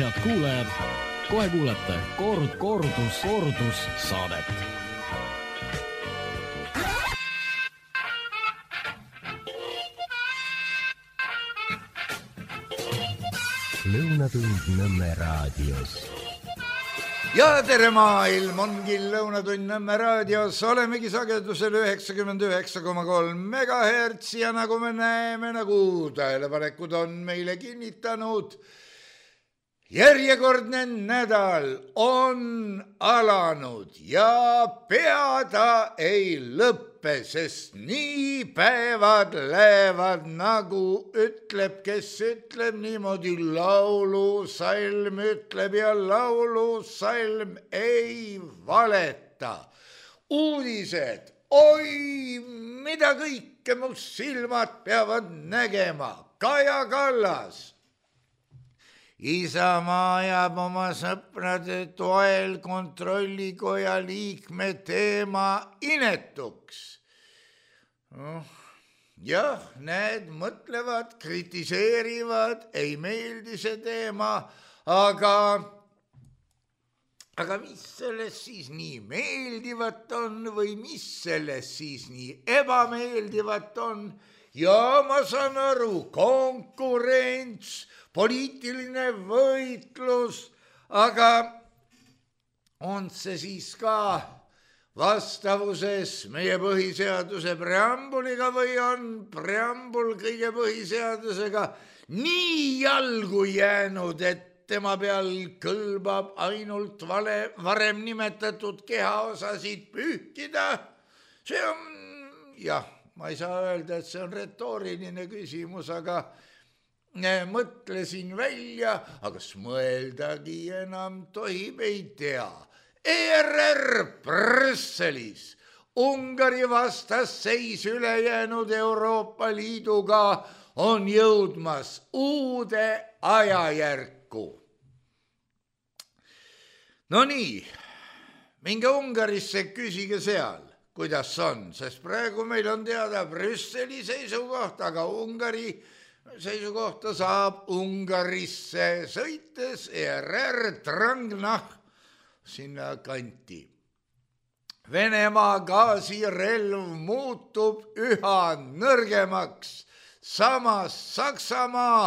Head kuulajad, kohe kuulete kordus saadet. Lõunatund Nõmme raadios. Ja tere maailm, ongi Lõunatund Nõmme raadios, olemegi sagedusel 99,3 megahertsi ja nagu me näeme, nagu tähelepanekud on meile kinnitanud, järjekordne nädal on alanud ja pea ta ei lõppe, sest nii päevad lähevad, nagu ütleb, kes ütleb niimoodi, laulusalm ütleb ja laulusalm ei valeta. Uudised, oi, mida kõike mu silmad peavad nägema. Kaja Kallas. Isamaa ajab oma sõprade toel kontrollikoja liikme teema inetuks. Jah, need mõtlevad, kritiseerivad, ei meeldi see teema, aga mis sellest siis nii meeldivat on või mis sellest siis nii ebameeldivat on? Ja ma saan aru, konkurents, poliitiline võitlus, aga on see siis ka vastavuses meie põhiseaduse preambuliga või on preambul kõige põhiseadusega nii jalgu jäänud, et tema peal kõlbab ainult varem nimetatud kehaosasid pühkida? See on, jah, ma ei saa öelda, et see on retooriline küsimus, aga mõtlesin välja, aga kas mõeldagi enam tohib, ei tea. ERR Brüsselis, Ungari vastasseis ülejäänud Euroopa Liiduga on jõudmas uude ajajärku. No nii, minge Ungarisse, küsige seal, kuidas on, sest praegu meil on teada Brüsseli seisukoht, aga Ungari seisukohta saab Ungarisse sõites ERR Trangnah sinna kanti. Venemaa gaasirelv muutub üha nõrgemaks, samas Saksamaa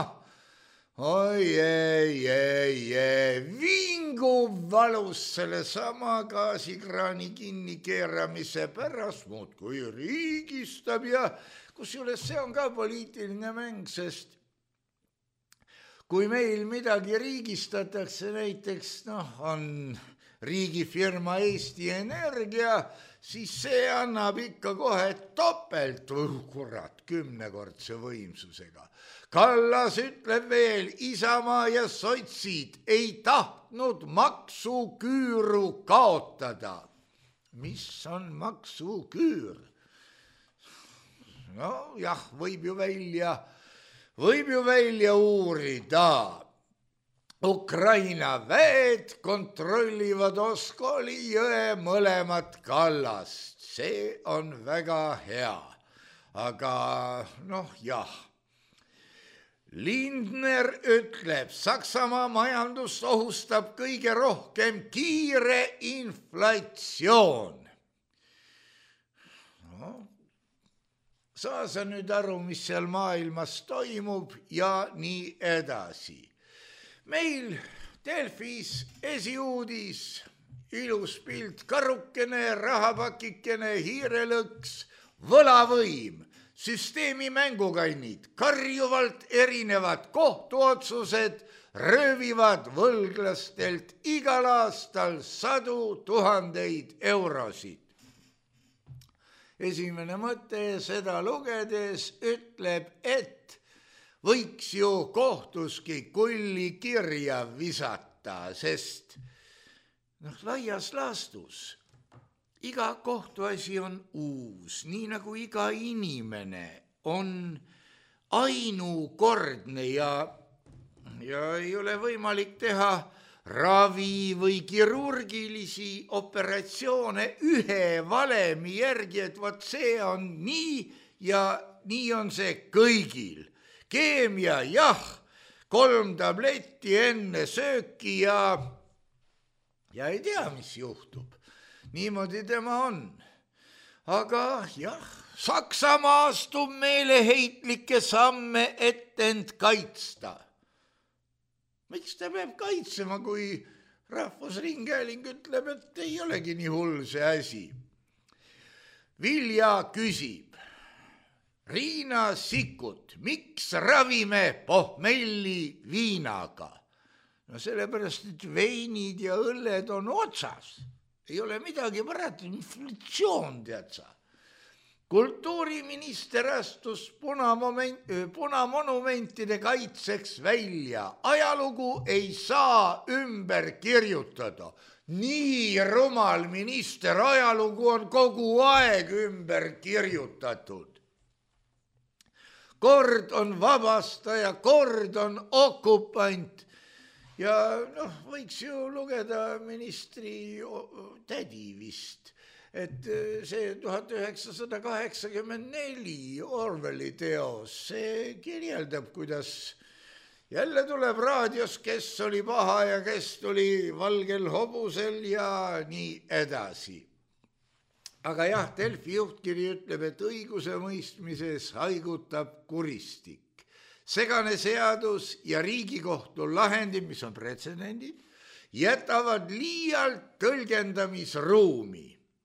vingub valus selle sama gaasikraani kinni keeramise pärast, muudkui riigistab ja kusjuures see on ka poliitiline mäng, sest kui meil midagi riigistatakse, näiteks on riigifirma Eesti Energia, siis see annab ikka kohe topelt, kurat, 10-kordse võimsusega. Kallas ütleb veel, Isamaa ja sotsid ei tahtnud maksuküüru kaotada. Mis on maksuküür? No jah, võib ju välja uurida. Ukraina väed kontrollivad Oskoli jõe mõlemat kallast. See on väga hea. Aga jah. Lindner ütleb, Saksamaa majandust ohustab kõige rohkem kiire inflatsioon. Saa sa nüüd aru, mis seal maailmas toimub ja nii edasi. Meil Delfis esiuudis, ilus pilt, karukene, rahapakikene, hiirelõks, võlavõim, süsteemi mängukannid, karjuvalt erinevad kohtuotsused, röövivad võlglastelt igal aastal 100 000 eurosid. Esimene mõte seda lugedes ütleb, et võiks ju kohtuski kulli kirja visata, sest laias laastus iga kohtuasi on uus, nii nagu iga inimene on ainukordne ja ei ole võimalik teha ravi või kirurgilisi operatsioone ühe valemi järgi, et vot see on nii ja nii on see kõigil. Keemia, jah, 3 tabletti enne sööki ja ei tea, mis juhtub. Niimoodi tema on. Aga jah, Saksamaa astub meeleheitlikke samme, et end kaitsta. Miks ta peab kaitsema, kui Rahvusringhääling ütleb, et ei olegi nii hull see asi? Vilja küsib. Riina Sikkut, miks ravime pohmelli viinaga? No sellepärast, et veinid ja õlled on otsas. Ei ole midagi parata, inflatsioon, tead sa. Kultuuriminister astus punamonumentide kaitseks välja. Ajalugu ei saa ümber kirjutada. Nii rumal minister, ajalugu on kogu aeg ümber kirjutatud. Kord on vabastaja, kord on okupant. Ja võiks ju lugeda ministri tädi vist, et see 1984 Orwelli teos, see kirjeldab, kuidas jälle tuleb raadios, kes oli paha ja kes tuli valgel hobusel ja nii edasi. Aga jah, Delfi juhtkiri ütleb, et õiguse mõistmises haigutab kuristik. Segane seadus ja Riigikohtu lahendid, mis on pretsedendid, jätavad liialt tõlgendamisruumi.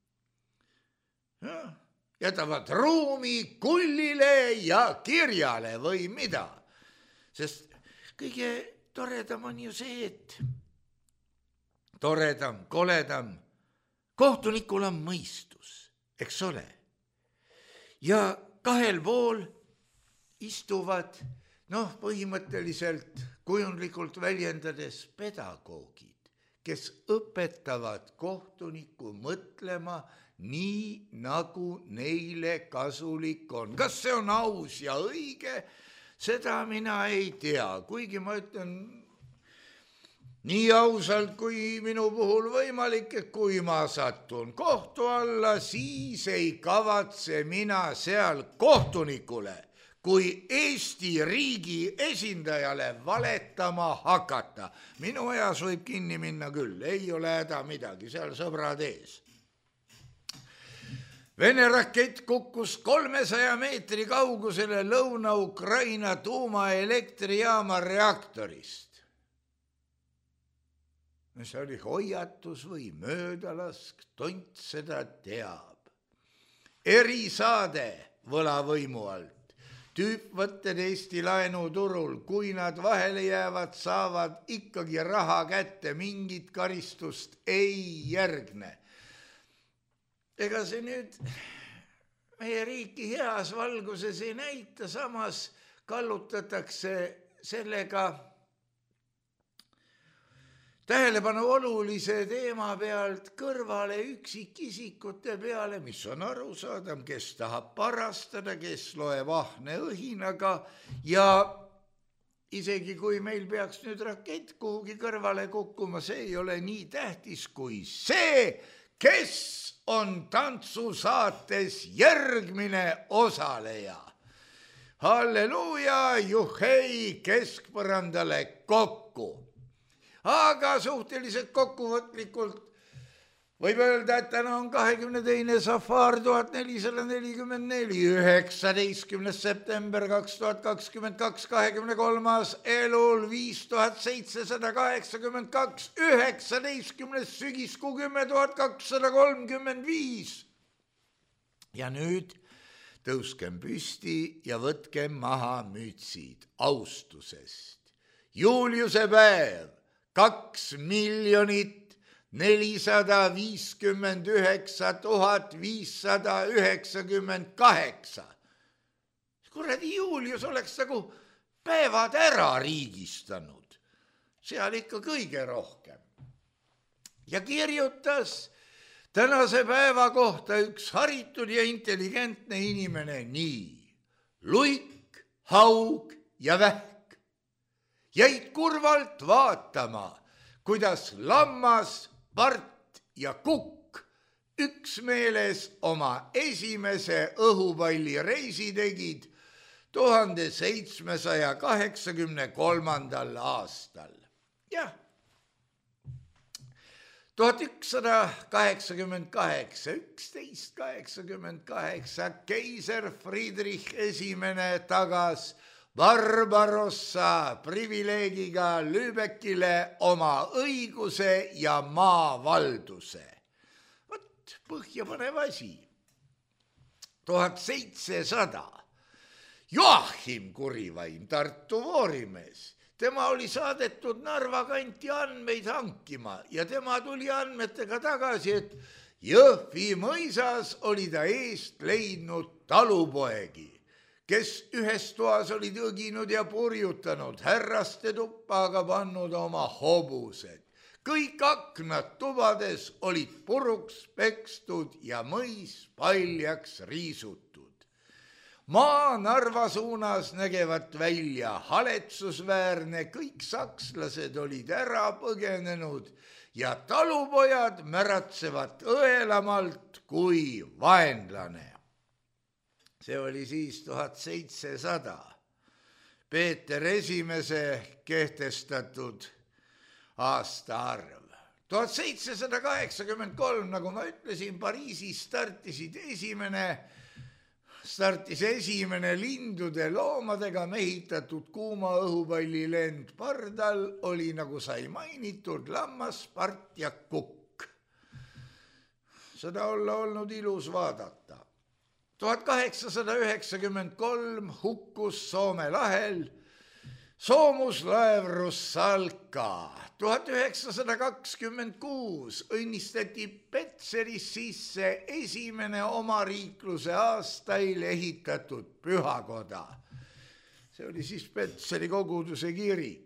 Jätavad ruumi kullile ja kirjale või mida. Sest kõige toredam on ju see, et toredam, koledam, kohtunikul on mõistus, eks ole. Ja kahel pool istuvad põhimõtteliselt kujundlikult väljendades pedagoogid, kes õpetavad kohtunikku mõtlema nii, nagu neile kasulik on. Kas see on aus ja õige, seda mina ei tea, kuigi ma ütlen nii ausalt kui minu puhul võimalik, et kui ma satun kohtu alla, siis ei kavatse mina seal kohtunikule kui Eesti riigi esindajale valetama hakata. Minu eas võib kinni minna küll, ei ole häda midagi, seal sõbrad ees. Vene rakett kukkus 300 meetri kaugusele Lõuna-Ukraina tuumaelektrijaama reaktorist. See oli hoiatus või möödalask, tont seda teab. Erisaade võlavõimu alt. Tüüpvõtted Eesti laenuturul, kui nad vahele jäävad, saavad ikkagi raha kätte, mingit karistust ei järgne. Ega see nüüd meie riiki heas valguses ei näita, samas kallutatakse sellega tähelepanu olulise teema pealt kõrvale üksikisikute peale, mis on arusaadav, kes tahab parastada, kes loeb ahne õhinaga ja isegi kui meil peaks nüüd rakett kuhugi kõrvale kukkuma, see ei ole nii tähtis kui see, kes on tantsusaates järgmine osaleja. Halleluuja, juhei keskpõrandale kokku. Aga suhteliselt kokkuvõtlikult võib öelda, et täna on 22. safar 1444, 19. september 2022, 23. elul 5782, 19. sügiskuu 10235. Ja nüüd tõuskem püsti ja võtkem maha mütsid austusest. Juliuse päev. 2 459 598. Kuradi Julius oleks nagu päevad ära riigistanud. Seal ikka kõige rohkem. Ja kirjutas tänase päeva kohta üks haritud ja intelligentne inimene nii. Luik, haug ja vähk jäid kurvalt vaatama, kuidas lammas, part ja kukk üksmeeles oma esimese õhupalli reisi tegid 1783. aastal. Jah. 1188, 1188 keiser Friedrich Esimene tagas Barbarossa privileegiga Lübeckile oma õiguse ja maavalduse. Vot põhjapanev asi. 1700. Joachim Kurivaim, Tartu voorimees. Tema oli saadetud Narva kanti andmeid hankima ja tema tuli andmetega tagasi, et Jõhvi mõisas oli ta eest leidnud talupoegi, kes ühes toas olid õginud ja purjutanud, härraste tuppa aga pannud oma hobused. Kõik aknad tubades olid puruks pekstud ja mõis paljaks riisutud. Maa Narva suunas nägevat välja haletsusväärne, kõik sakslased olid ära põgenenud ja talupojad märatsevad õelamalt kui vaenlane. See oli siis 1700. Peeter Esimese kehtestatud aastaarv. 1783, nagu ma ütlesin, Pariisis startis esimene lindude loomadega mehitatud kuuma õhupallilend. Pardal oli, nagu sai mainitud, lammas, part ja kukk. Seda olla olnud ilus vaadata. 1893 hukkus Soome lahel soomuslaev Russalka. 1926 õnnistati Petseris sisse esimene omariikluse aastail ehitatud pühakoda. See oli siis Petseri koguduse kirik.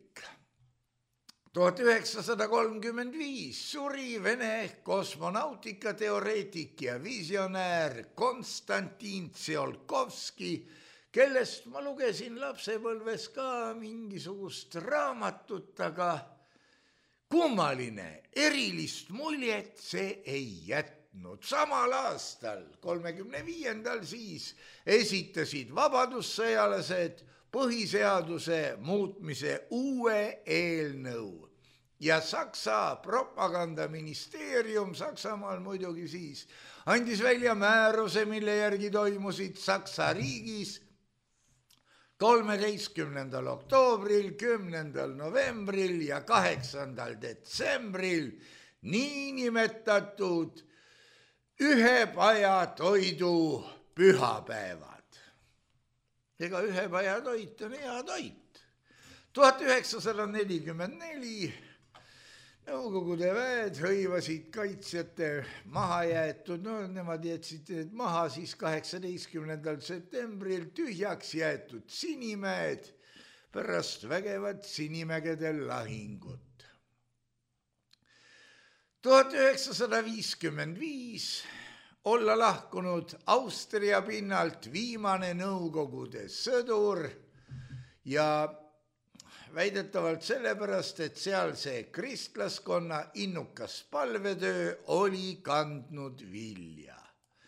1935 suri Vene kosmonautikateoreetik ja visionäär Konstantin Tsiolkovski, kellest ma lugesin lapsepõlves ka mingisugust raamatut, aga kummaline, erilist muljet see ei jätnud. Samal aastal, 35. siis esitasid vabadussõjalased põhiseaduse muutmise uue eelnõu ja Saksa propagandaministeerium, Saksamaal muidugi siis, andis välja määruse, mille järgi toimusid Saksa riigis 13. oktoobril, 10. novembril ja 8. detsembril niinimetatud ühepajatoidu pühapäevad. Ega ühepajatoit on hea toit. 1944 Nõukogude väed hõivasid kaitsjate mahajäetud, nemad jätsid maha siis 18. septembril tühjaks jäetud Sinimäed pärast vägevat Sinimägede lahingut. 1955 olla lahkunud Austria pinnalt viimane Nõukogude sõdur ja väidetavalt sellepärast, et seal see kristlaskonna innukas palvetöö oli kandnud vilja.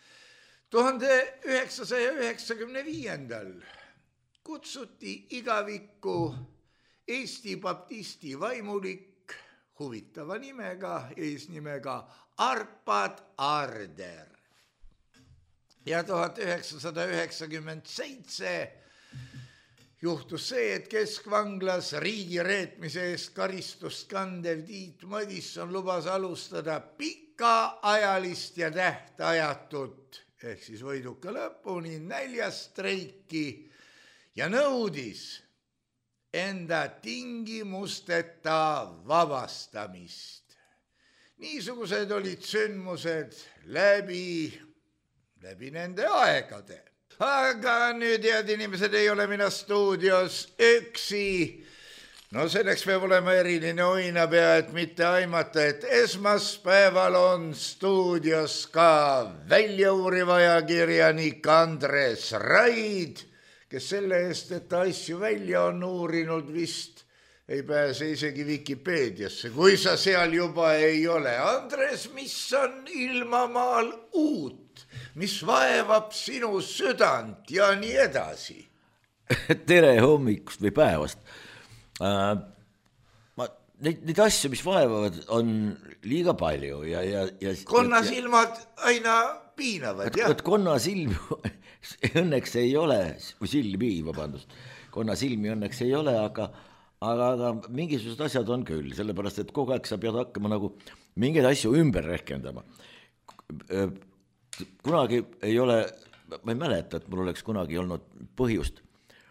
1995. kutsuti igavikku Eesti baptisti vaimulik huvitava nimega, eesnimega Arpad Arder. Ja 1997 juhtus see, et keskvanglas riigi reetmise eest karistust kandev Tiit Madisson lubas alustada pikaajalist ja tähtajatut ehk siis võiduka lõpuni näljastreiki ja nõudis enda tingimusteta vabastamist. Niisugused olid sündmused läbi nende aegade. Aga nüüd, head inimesed, ei ole mina stuudios üksi. No selleks peab olema eriline oinapea, et mitte aimata, et esmaspäeval on stuudios ka väljauuriv ajakirjanik Andres Raid, kes selle eest, et ta asju välja on uurinud, vist ei pääse isegi Vikipeediasse, kui sa seal juba ei ole. Andres, mis on ilmamaal uut? Mis vaevab sinu südant ja nii edasi? tere hommikust või päevast. Neid asju, mis vaevavad, on liiga palju ja konnasilmad aina piinavad, jah. Konnasilmi õnneks ei ole, või silmi, vabandust, konnasilmi õnneks ei ole, aga mingisugused asjad on küll, sellepärast, et kogu aeg sa pead hakkama nagu mingeid asju ümber rehkendama. Kunagi ei ole, ma ei mäleta, et mul oleks kunagi olnud põhjust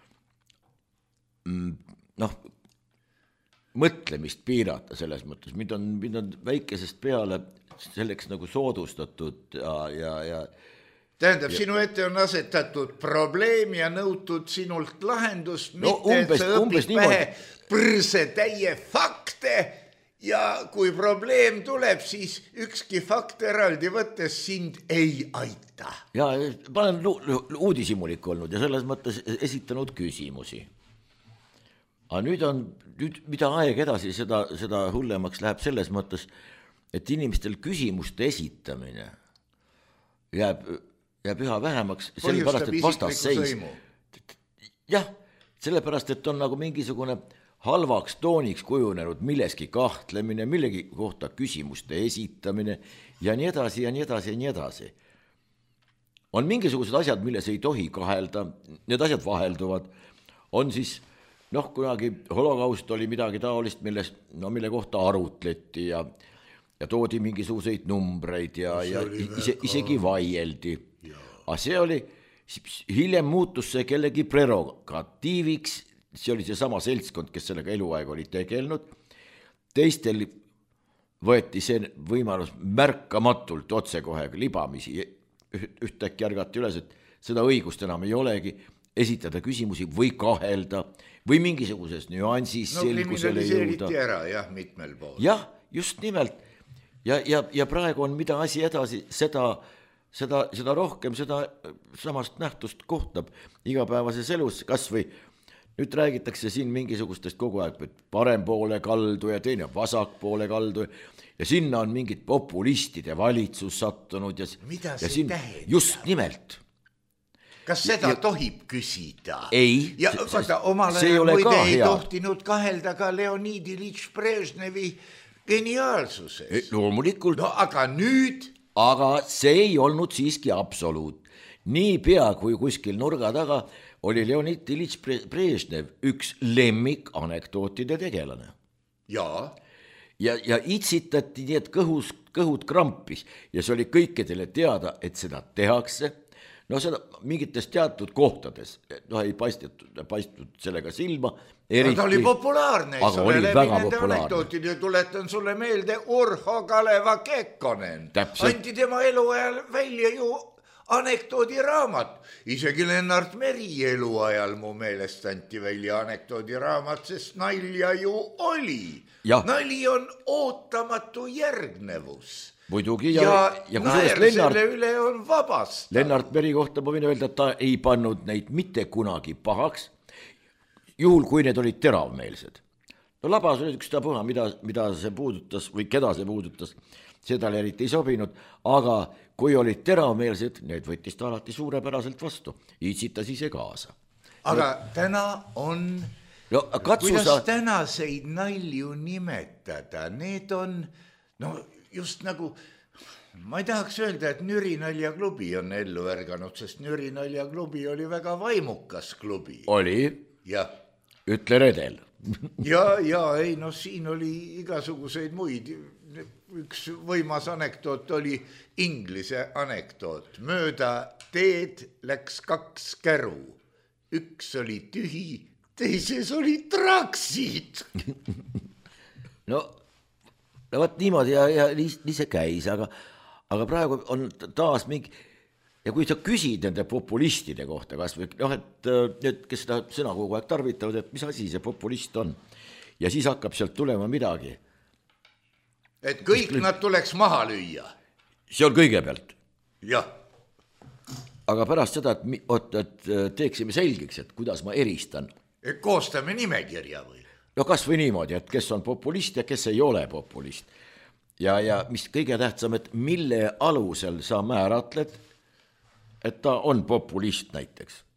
mõtlemist piirata selles mõttes, mind on väikesest peale selleks nagu soodustatud ja tähendab, sinu ette on asetatud probleem ja nõutud sinult lahendust, mitte et sa õpid pähe põrsetäie fakte ja kui probleem tuleb, siis ükski fakt eraldi võttes sind ei aita. Ja ma olen uudishimulik olnud ja selles mõttes esitanud küsimusi. Aga nüüd mida aeg edasi, seda hullemaks läheb selles mõttes, et inimestel küsimuste esitamine jääb üha vähemaks, sellepärast, et vastasseis. Jah, sellepärast, et on nagu mingisugune halvaks tooniks kujunenud milleski kahtlemine, millegi kohta küsimuste esitamine ja nii edasi ja nii edasi ja nii edasi. On mingisugused asjad, milles ei tohi kahelda, need asjad vahelduvad, on siis kunagi holokaust oli midagi taolist, mille kohta arutleti ja toodi mingisuguseid numbreid ja isegi vaieldi. Aga see oli, hiljem muutus see kellegi prerogatiiviks, see oli see sama seltskond, kes sellega eluaeg oli tegelenud. Teistel võeti see võimalus märkamatult otsekohe libamisi. Ühtäkki ärgati üles, et seda õigust enam ei olegi, esitada küsimusi või kahelda või mingisuguses nüansis selgusele jõuda. Kriminaliseeriti ära, jah, mitmel pool. Jah, just nimelt. Ja praegu on mida asi edasi, seda rohkem, seda samast nähtust kohtab igapäevases elus, kas või nüüd räägitakse siin mingisugustest kogu aeg, et parem poole kaldu ja teine vasak poole kaldu ja sinna on mingid populistide valitsus sattunud ja mida see tähendab? Just nimelt. Kas seda tohib küsida? Ei, ja omal ajal muide ei tohtinud kahelda ka Leonid Ilitš Brežnevi geniaalsuses. Loomulikult. No aga nüüd? Aga see ei olnud siiski absoluut. Nii pea kui kuskil nurga taga oli Leonid Ilitš Brežnev üks lemmik anekdootide tegelane. Jaa. Ja itsitati nii, et kõhud krampis ja see oli kõikidele teada, et seda tehakse. No seda mingites teatud kohtades, ei paistud sellega silma. Ta oli populaarne, oli läbi nende anekdootide, tuletan sulle meelde Urho Kaleva Kekkonen. Anti tema eluajal välja ju anekdoodiraamat. Isegi Lennart Meri eluajal mu meelest anti välja anekdoodiraamat, sest nalja ju oli. Nali on ootamatu järgnevus. Muidugi ja naer selle üle on vabast. Lennart Meri kohta ma võin öelda, et ta ei pannud neid mitte kunagi pahaks, juhul kui need olid teravmeelsed. No labas oli üks tapuha, mida see puudutas või keda see puudutas, seda eriti ei sobinud, aga kui olid teravmeelsed, need võttis ta alati suurepäraselt vastu, itsitas ise kaasa. Aga täna on, kuidas tänaseid nalju nimetada, need on, just nagu, ma ei tahaks öelda, et Nüri naljaklubi on ellu ärganud, sest Nüri naljaklubi oli väga vaimukas klubi. Oli? Jah. Ütle redel. Siin oli igasuguseid muid. Üks võimas anekdoot oli inglise anekdoot. Mööda teed läks 2 käru. Üks oli tühi, teises oli traksid. No võt niimoodi ja nii see käis, aga praegu on taas mingi, ja kui sa küsid nende populistide kohta kas või, et need, kes seda sõna kogu aeg tarvitavad, et mis asi see populist on, ja siis hakkab sealt tulema midagi. Et kõik nad tuleks maha lüüa. See on kõigepealt. Jah. Aga pärast seda, et teeksime selgiks, et kuidas ma eristan. Et koostame nimekirja või? No kas või niimoodi, et kes on populist ja kes ei ole populist. Ja mis kõige tähtsam, et mille alusel sa määratled, et ta on populist näiteks.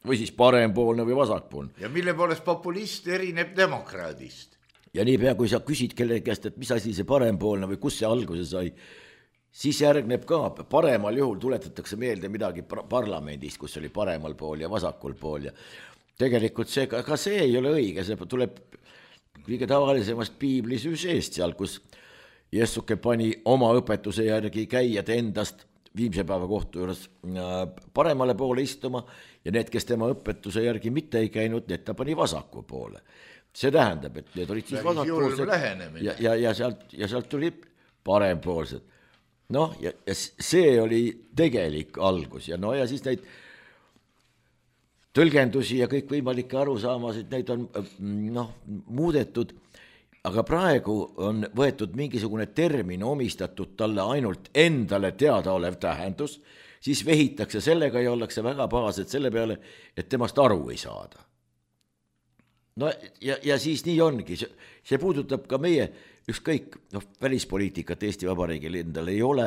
või siis parempoolne või vasakpoolne. Ja mille poolest populist erineb demokraadist? Ja niipea, kui sa küsid kellegi käest, et mis asi see parempoolne või kus see alguse sai, siis järgneb ka, paremal juhul tuletatakse meelde midagi parlamendist, kus oli paremal pool ja vasakul pool ja tegelikult see, ka see ei ole õige, see tuleb kõige tavalisemast piibli süžeest seal, kus Jessuke pani oma õpetuse järgi käijad endast viimse päeva kohtu juures paremale poole istuma ja need, kes tema õpetuse järgi mitte ei käinud, need ta pani vasaku poole. See tähendab, et need olid siis vasakpoolsed ja sealt tuli parempoolsed. Noh, ja see oli tegelik algus ja no ja siis neid tõlgendusi ja kõik võimalikke arusaamasid, neid on muudetud, aga praegu on võetud mingisugune termin omistatud talle ainult endale teadaolev tähendus, siis vehitakse sellega ja ollakse väga pahased selle peale, et temast aru ei saada. No ja siis nii ongi, see puudutab ka meie ükskõik, välispoliitikat Eesti Vabariigil endal ei ole,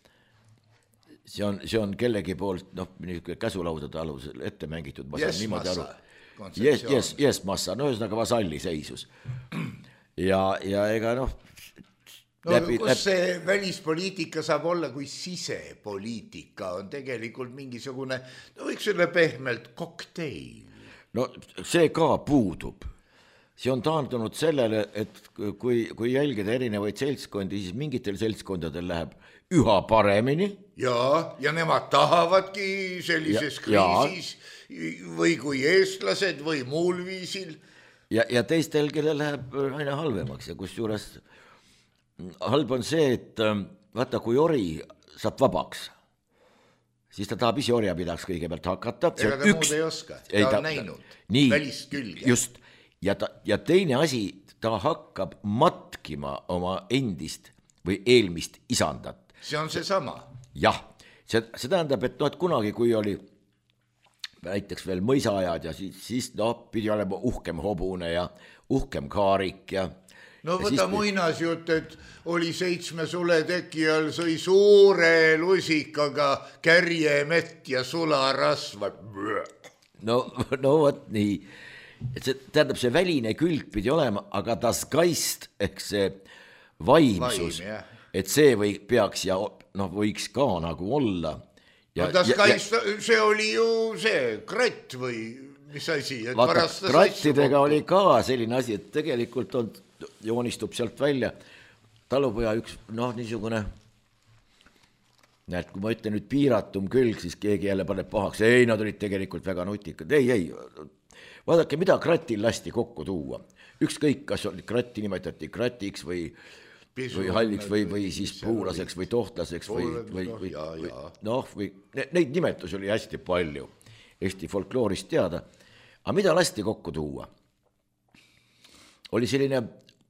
see on kellegi poolt käsulaudade alusel ette mängitud, ma saan niimoodi aru. Yes massa, ühesõnaga vasalli seisus. Ja ega kus see välispoliitika saab olla, kui sisepoliitika on tegelikult mingisugune, võiks olla pehmelt kokteil. No see ka puudub. See on taandunud sellele, et kui jälgida erinevaid seltskondi, siis mingitel seltskondadel läheb üha paremini. Ja nemad tahavadki sellises kriisis või kui eestlased või muul viisil. Ja teistel, kellel läheb aina halvemaks ja kusjuures halb on see, et vaata, kui ori saab vabaks, siis ta tahab ise orjapidaks kõigepealt hakata. Ega ta muud ei oska, ta on näinud välist külge. Just. Ja teine asi, ta hakkab matkima oma endist või eelmist isandat. See on see sama. Jah, see tähendab, et kunagi, kui oli näiteks veel mõisaajad ja siis pidi olema uhkem hobune ja uhkem kaarik ja võta muinasjutt, et oli 7 suleteki all, sõi suure lusikaga kärjemett ja sularasva. No võt nii. See tähendab, see väline külg pidi olema, aga das Geist ehk see vaimsus, et see peaks ja võiks ka nagu olla. Das Geist, see oli ju see kratt või mis asi? Vaata, krattidega oli ka selline asi, et tegelikult joonistub sealt välja talupoja üks niisugune, näed, kui ma ütlen nüüd piiratum külg, siis keegi jälle paneb pahaks, ei, nad olid tegelikult väga nutikad, ei, vaadake, mida kratil lasti kokku tuua. Ükskõik, kas kratti nimetati kratiks või halliks või siis puulaseks või tohtlaseks või neid nimetusi oli hästi palju Eesti folkloorist teada. Aga mida lasti kokku tuua? Oli selline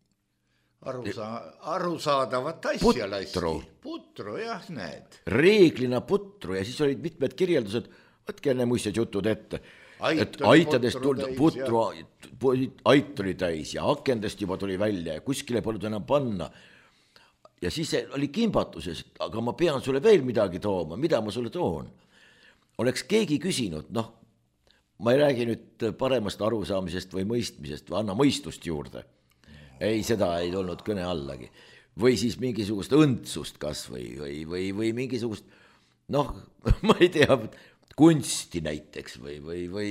arusaadavat asja lasti. Putru, jah, näed. Reeglina putru ja siis olid mitmed kirjeldused, võtke enne muistsed jutud ette, et aitadest putru ait tuli täis ja akendest juba tuli välja ja kuskile polnud enam panna. Ja siis oli kimbatuses, aga ma pean sulle veel midagi tooma, mida ma sulle toon. Oleks keegi küsinud, ma ei räägi nüüd paremast arusaamisest või mõistmisest või anna mõistust juurde. Ei, seda ei tulnud kõne allagi. Või siis mingisugust õndsust kas või mingisugust, ma ei tea, kunsti näiteks või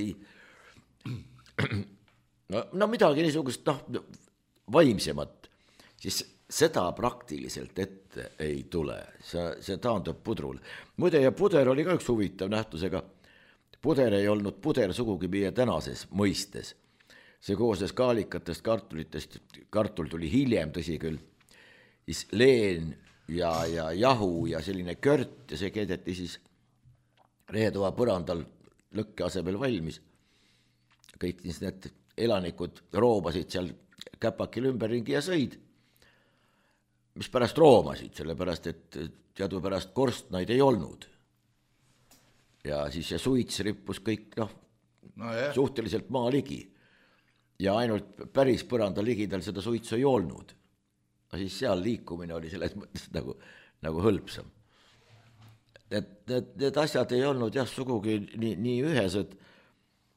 midagi niisugust vaimsemat, siis seda praktiliselt ette ei tule, see taandub pudrule. Muide, ja puder oli ka üks huvitav nähtusega, puder ei olnud puder sugugi meie tänases mõistes. See koosnes kaalikatest, kartulitest, kartul tuli hiljem, tõsi küll, siis leen ja jahu ja selline kört ja see keedeti siis rehetoa põrandal lõkke asemel valmis. Kõik need elanikud roomasid seal käpakil ümberringi ja sõid. Mis pärast roomasid, sellepärast, et teadupärast korstnaid ei olnud. Ja siis see suits rippus kõik suhteliselt maa ligi. Ja ainult päris põranda ligidal seda suitsu ei olnud. Aga siis seal liikumine oli selles mõttes nagu hõlpsam. Need asjad ei olnud sugugi nii ühesed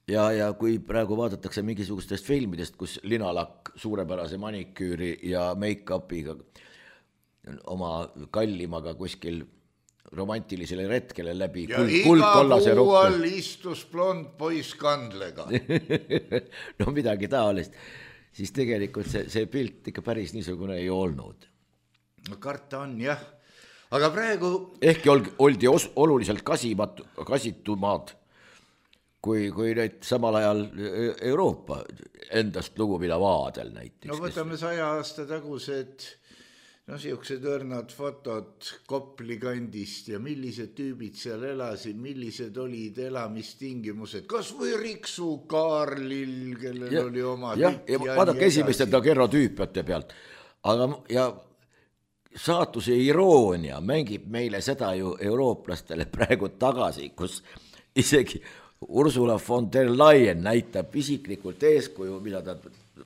ja kui praegu vaadatakse mingisugustest filmidest, kus linalakk suurepärase maniküüri ja make-upiga oma kallimaga kuskil romantilisele retkele läbi ja iga kuu all istus blond poiss kandlega. No midagi taolist, siis tegelikult see pilt ikka päris niisugune ei olnud. No karta on jah, aga praegu ehkki oldi oluliselt kasitumad kui need samal ajal Euroopa endast lugupidav aadel näiteks. No võtame 100 aasta tagused siuksed õrnad fotod Kopli kandist ja millised tüübid seal elasid, millised olid elamistingimused, kas või Riksu Kaarlil, kellel oli oma ja vaadake esimeste daguerreotüüpiate pealt, aga ja saatuse iroonia mängib meile seda ju eurooplastele praegu tagasi, kus isegi Ursula von der Leyen näitab isiklikult eeskuju, mida ta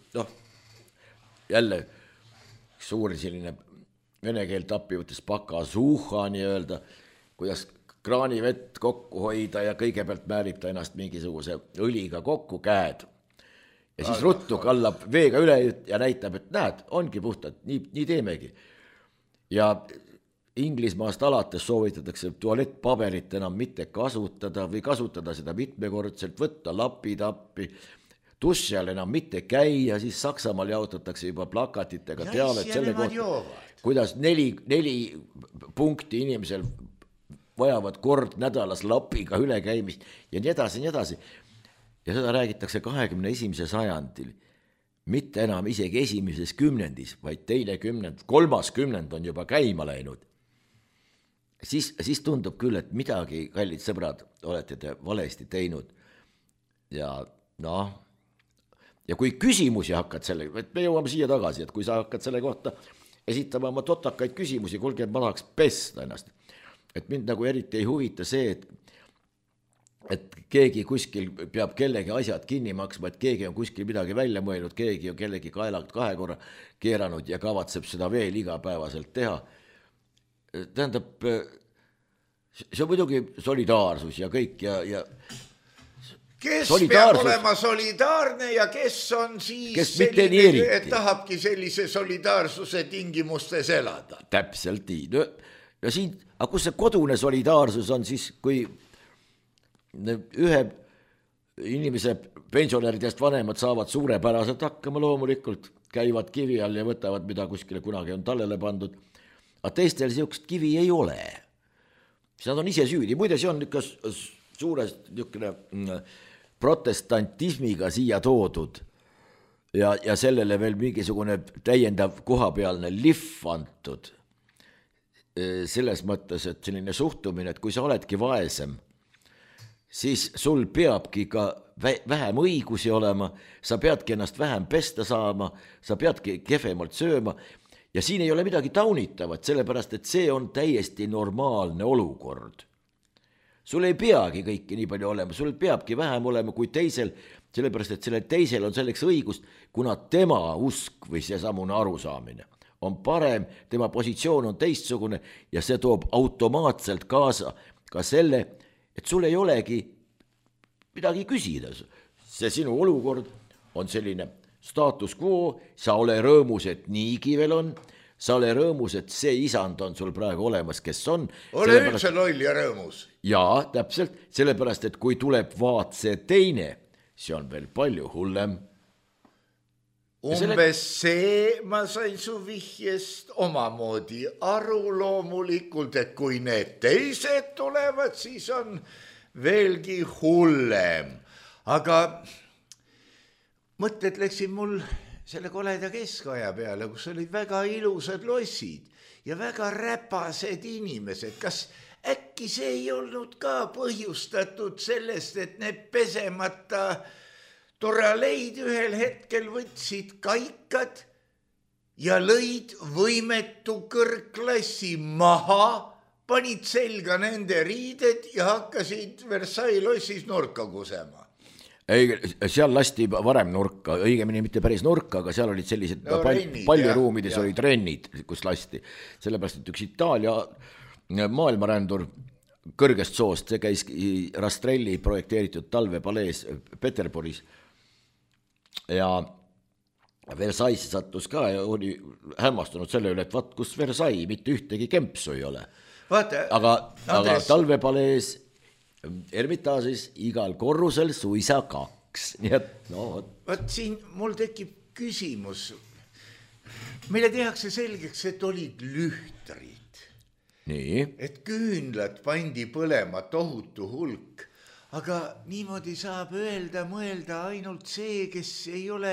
jälle suur selline vene keelt appivõttes pakasuha nii-öelda, kuidas kraanivett kokku hoida ja kõigepealt määrib ta ennast mingisuguse õliga kokku käed ja siis ruttu kallab veega üle ja näitab, et näed, ongi puhtad, nii teemegi. Ja Inglismaast alates soovitatakse tualettpaberit enam mitte kasutada või kasutada seda mitmekordselt, võtta lapid appi, duši all enam mitte käia, siis Saksamaal jaotatakse juba plakatitega teavet selle kohta, kuidas 4 punkti inimesel vajavad kord nädalas lapiga ülekäimist ja nii edasi, nii edasi. Ja seda räägitakse 21. sajandil, mitte enam isegi esimeses kümnendis, vaid teine kümnend, 3. kümnend on juba käima läinud. Siis tundub küll, et midagi, kallid sõbrad, olete te valesti teinud. Ja ja kui küsimusi hakkad selle, et me jõuame siia tagasi, et kui sa hakkad selle kohta esitama oma totakaid küsimusi, kuulge, ma tahaks pesta ennast. Et mind nagu eriti ei huvita see, et keegi kuskil peab kellegi asjad kinni maksma, et keegi on kuskil midagi välja mõelnud, keegi on kellegi kaelalt 2 korra keeranud ja kavatseb seda veel igapäevaselt teha. Tähendab, see on muidugi solidaarsus ja kõik ja kes peab olema solidaarne ja kes on siis selline, et tahabki sellise solidaarsuse tingimustes elada. Täpselt nii. Ja siin, aga kus see kodune solidaarsus on siis, kui ühe inimese pensionäridest vanemad saavad suurepäraselt hakkama loomulikult, käivad kivi all ja võtavad, mida kuskile kunagi on tallele pandud, aga teistel siukest kivi ei ole. Nad on ise süüdi. Muide, see on ikka suurest protestantismiga siia toodud ja sellele veel mingisugune täiendav kohapealne lihv antud. Selles mõttes, et selline suhtumine, et kui sa oledki vaesem, siis sul peabki ka vähem õigusi olema, sa peadki ennast vähem pesta saama, sa peadki kehvemalt sööma ja siin ei ole midagi taunitavat, sellepärast, et see on täiesti normaalne olukord. Sul ei peagi kõiki nii palju olema, sul peabki vähem olema kui teisel, sellepärast, et sellel teisel on selleks õigust, kuna tema usk või see samune arusaamine on parem, tema positsioon on teistsugune ja see toob automaatselt kaasa ka selle, et sul ei olegi midagi küsida. See sinu olukord on selline status quo, sa ole rõõmus, et niigi veel on, sa ole rõõmus, et see isand on sul praegu olemas, kes on. Ole üldse loll ja rõõmus. Jaa, täpselt, sellepärast, et kui tuleb vaat see teine, see on veel palju hullem. Umbes see ma sain su vihjest omamoodi aru loomulikult, et kui need teised tulevad, siis on veelgi hullem. Aga mõtted läksid mul selle koleda keskaja peale, kus olid väga ilusad lossid ja väga räpased inimesed. Kas äkki see ei olnud ka põhjustatud sellest, et need pesemata toraleid ühel hetkel võtsid kaikad ja lõid võimetu kõrgklassi maha, panid selga nende riided ja hakkasid Versailles lossis nurka kusema? Ei, seal lasti varem nurka, õigemini mitte päris nurka, aga seal olid sellised paljuruumides olid rennid, kus lasti. Sellepärast, et üks Itaalia maailmarändur kõrgest soost, see käis Rastrelli projekteeritud talvepalees Peterburis ja Versailles sattus ka ja oli hämmastunud selle üle, et vaat kus Versailles, mitte ühtegi kempsu ei ole. Aga talvepalees Ermitaažis igal korrusel suisa 2, nii et no. Vaat siin mul tekib küsimus. Meile tehakse selgeks, et olid lühtrid. Nii. Et küünlad pandi põlema tohutu hulk, aga niimoodi saab mõelda ainult see, kes ei ole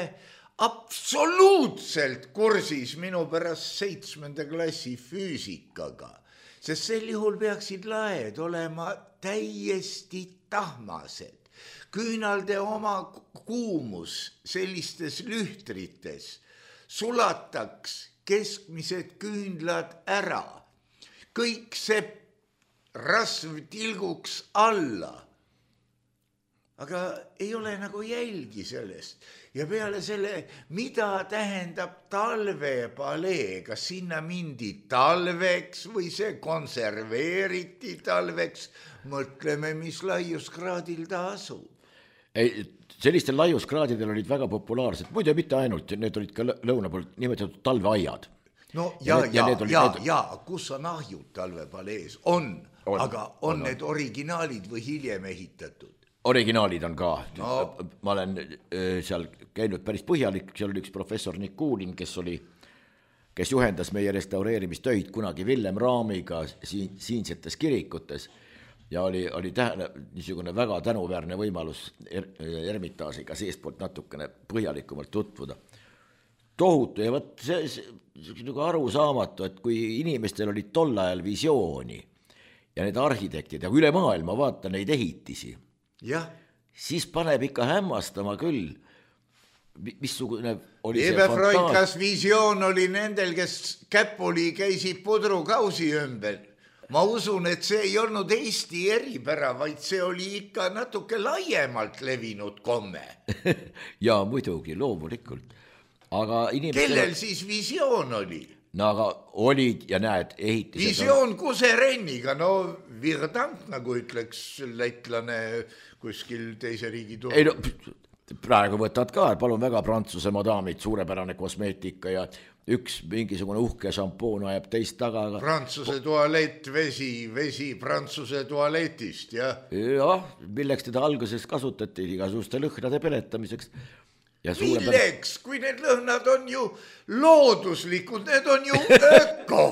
absoluutselt kursis minu pärast 7. klassi füüsikaga, sest sel juhul peaksid laed olema täiesti tahmased. Küünalde oma kuumus sellistes lühtrites sulataks keskmised küünlad ära. Kõik see rasv tilguks alla. Aga ei ole nagu jälgi sellest. Ja peale selle, mida tähendab talvepalee, kas sinna mindi talveks või see konserveeriti talveks, mõtleme, mis laiuskraadil ta asub. Ei, sellistel laiuskraadidel olid väga populaarsed, muide mitte ainult, need olid ka lõuna poolt nimetatud talveaiad. No ja, kus on ahjud talvepalees? On, aga on need originaalid või hiljem ehitatud? Originaalid on ka, ma olen seal käinud päris põhjalik, seal oli üks professor Nikulin, kes juhendas meie restaureerimistöid kunagi Villem Raamiga siinsetes kirikutes ja oli niisugune väga tänuväärne võimalus Ermitaažiga seestpoolt natukene põhjalikumalt tutvuda. Tohutu ja võt see nagu arusaamatu, et kui inimestel oli tol ajal visiooni ja need arhitektid ja üle maailma vaata neid ehitisi, siis paneb ikka hämmastama küll, missugune oli see fantaas. Kas visioon oli nendel, kes Käpuli käisid pudrukausi ümber? Ma usun, et see ei olnud Eesti eripära, vaid see oli ikka natuke laiemalt levinud komme. Ja muidugi, loomulikult. Aga kellel siis visioon oli? No aga olid ja näed, ehitised... Visioon Kuserenniga, no Virdank, nagu ütleks lätlane kuskil teise riigi tuua. Ei no, praegu võtad ka, palun väga Prantsuse madaamid, suurepärane kosmeetika ja üks mingisugune uhke šampoon ajab teist taga. Aga... Prantsuse tualett, vesi Prantsuse tualetist, jah? Jah, milleks teda alguses kasutati igasuguste lõhnade peletamiseks. Milleks, kui need lõhnad on ju looduslikud, need on ju öko.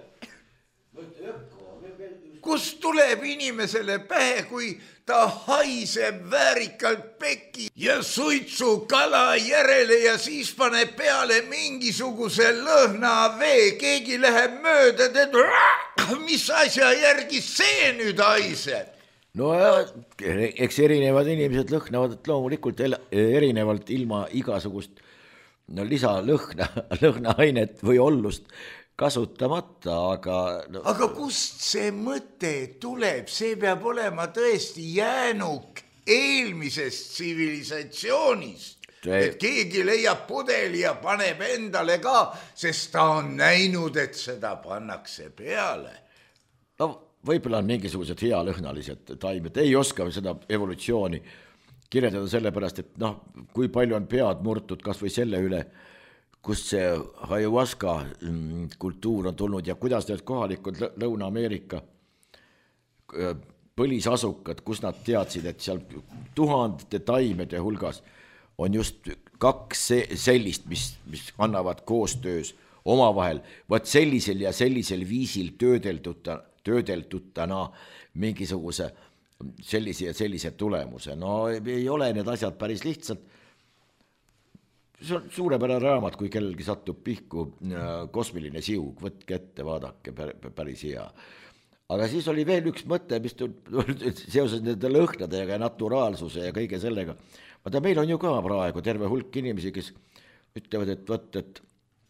Kust tuleb inimesele pähe, kui ta haiseb väärikalt peki ja suitsu kala järele ja siis paneb peale mingisuguse lõhnavee, keegi läheb mööda, mis asja järgi see nüüd haiseb? No eks erinevad inimesed lõhnavad loomulikult erinevalt ilma igasugust lisalõhnaainet või ollust kasutamata, aga... Aga kust see mõte tuleb? See peab olema tõesti jäänuk eelmisest tsivilisatsioonist, et keegi leiab pudeli ja paneb endale ka, sest ta on näinud, et seda pannakse peale. No võib-olla on mingisugused healõhnalised taimed, ei oska seda evolutsiooni kirjeldada sellepärast, et kui palju on pead murtud kas või selle üle, kust see ayahuasca kultuur on tulnud ja kuidas need kohalikud Lõuna-Ameerika põlisasukad, kus nad teadsid, et seal tuhandete taimede hulgas on just 2 sellist, mis annavad koostöös omavahel, vaat sellisel ja sellisel viisil töödeldutana mingisuguse sellise ja sellise tulemuse. No ei ole need asjad päris lihtsalt. See on suurepärane raamat, kui kellelgi satub pihku kosmiline siug, võtke ette, vaadake, päris hea. Aga siis oli veel üks mõte, mis seoses nende lõhnadega ja naturaalsuse ja kõige sellega. Vaata, meil on ju ka praegu terve hulk inimesi, kes ütlevad, et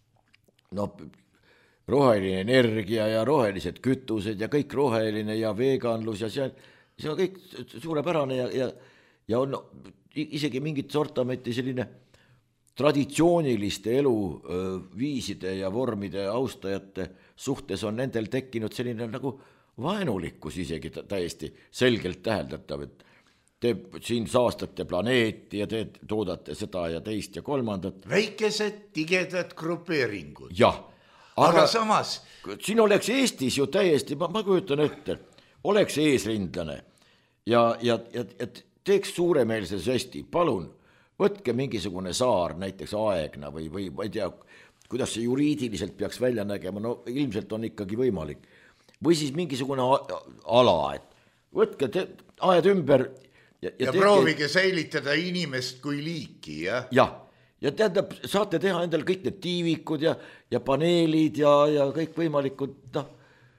roheline energia ja rohelised kütused ja kõik roheline ja veganlus ja see on kõik suurepärane ja on isegi mingit sortamenti selline traditsiooniliste eluviiside ja vormide austajate suhtes on nendel tekkinud selline nagu vaenulikkus isegi täiesti selgelt täheldatav, et te siin saastate planeeti ja te toodate seda ja teist ja kolmandat. Väikesed tigedad grupeeringud. Jah, aga samas siin oleks Eestis ju täiesti, ma kujutan ette, oleks eesrindlane ja teeks suuremeelse žesti, palun, võtke mingisugune saar, näiteks Aegna või ma ei tea, kuidas see juriidiliselt peaks välja nägema, no ilmselt on ikkagi võimalik. Või siis mingisugune ala, et võtke aed ümber ja proovige säilitada inimest kui liiki, jah? Jah, ja tähendab, saate teha endal kõik need tiivikud ja paneelid ja kõik võimalikud, noh,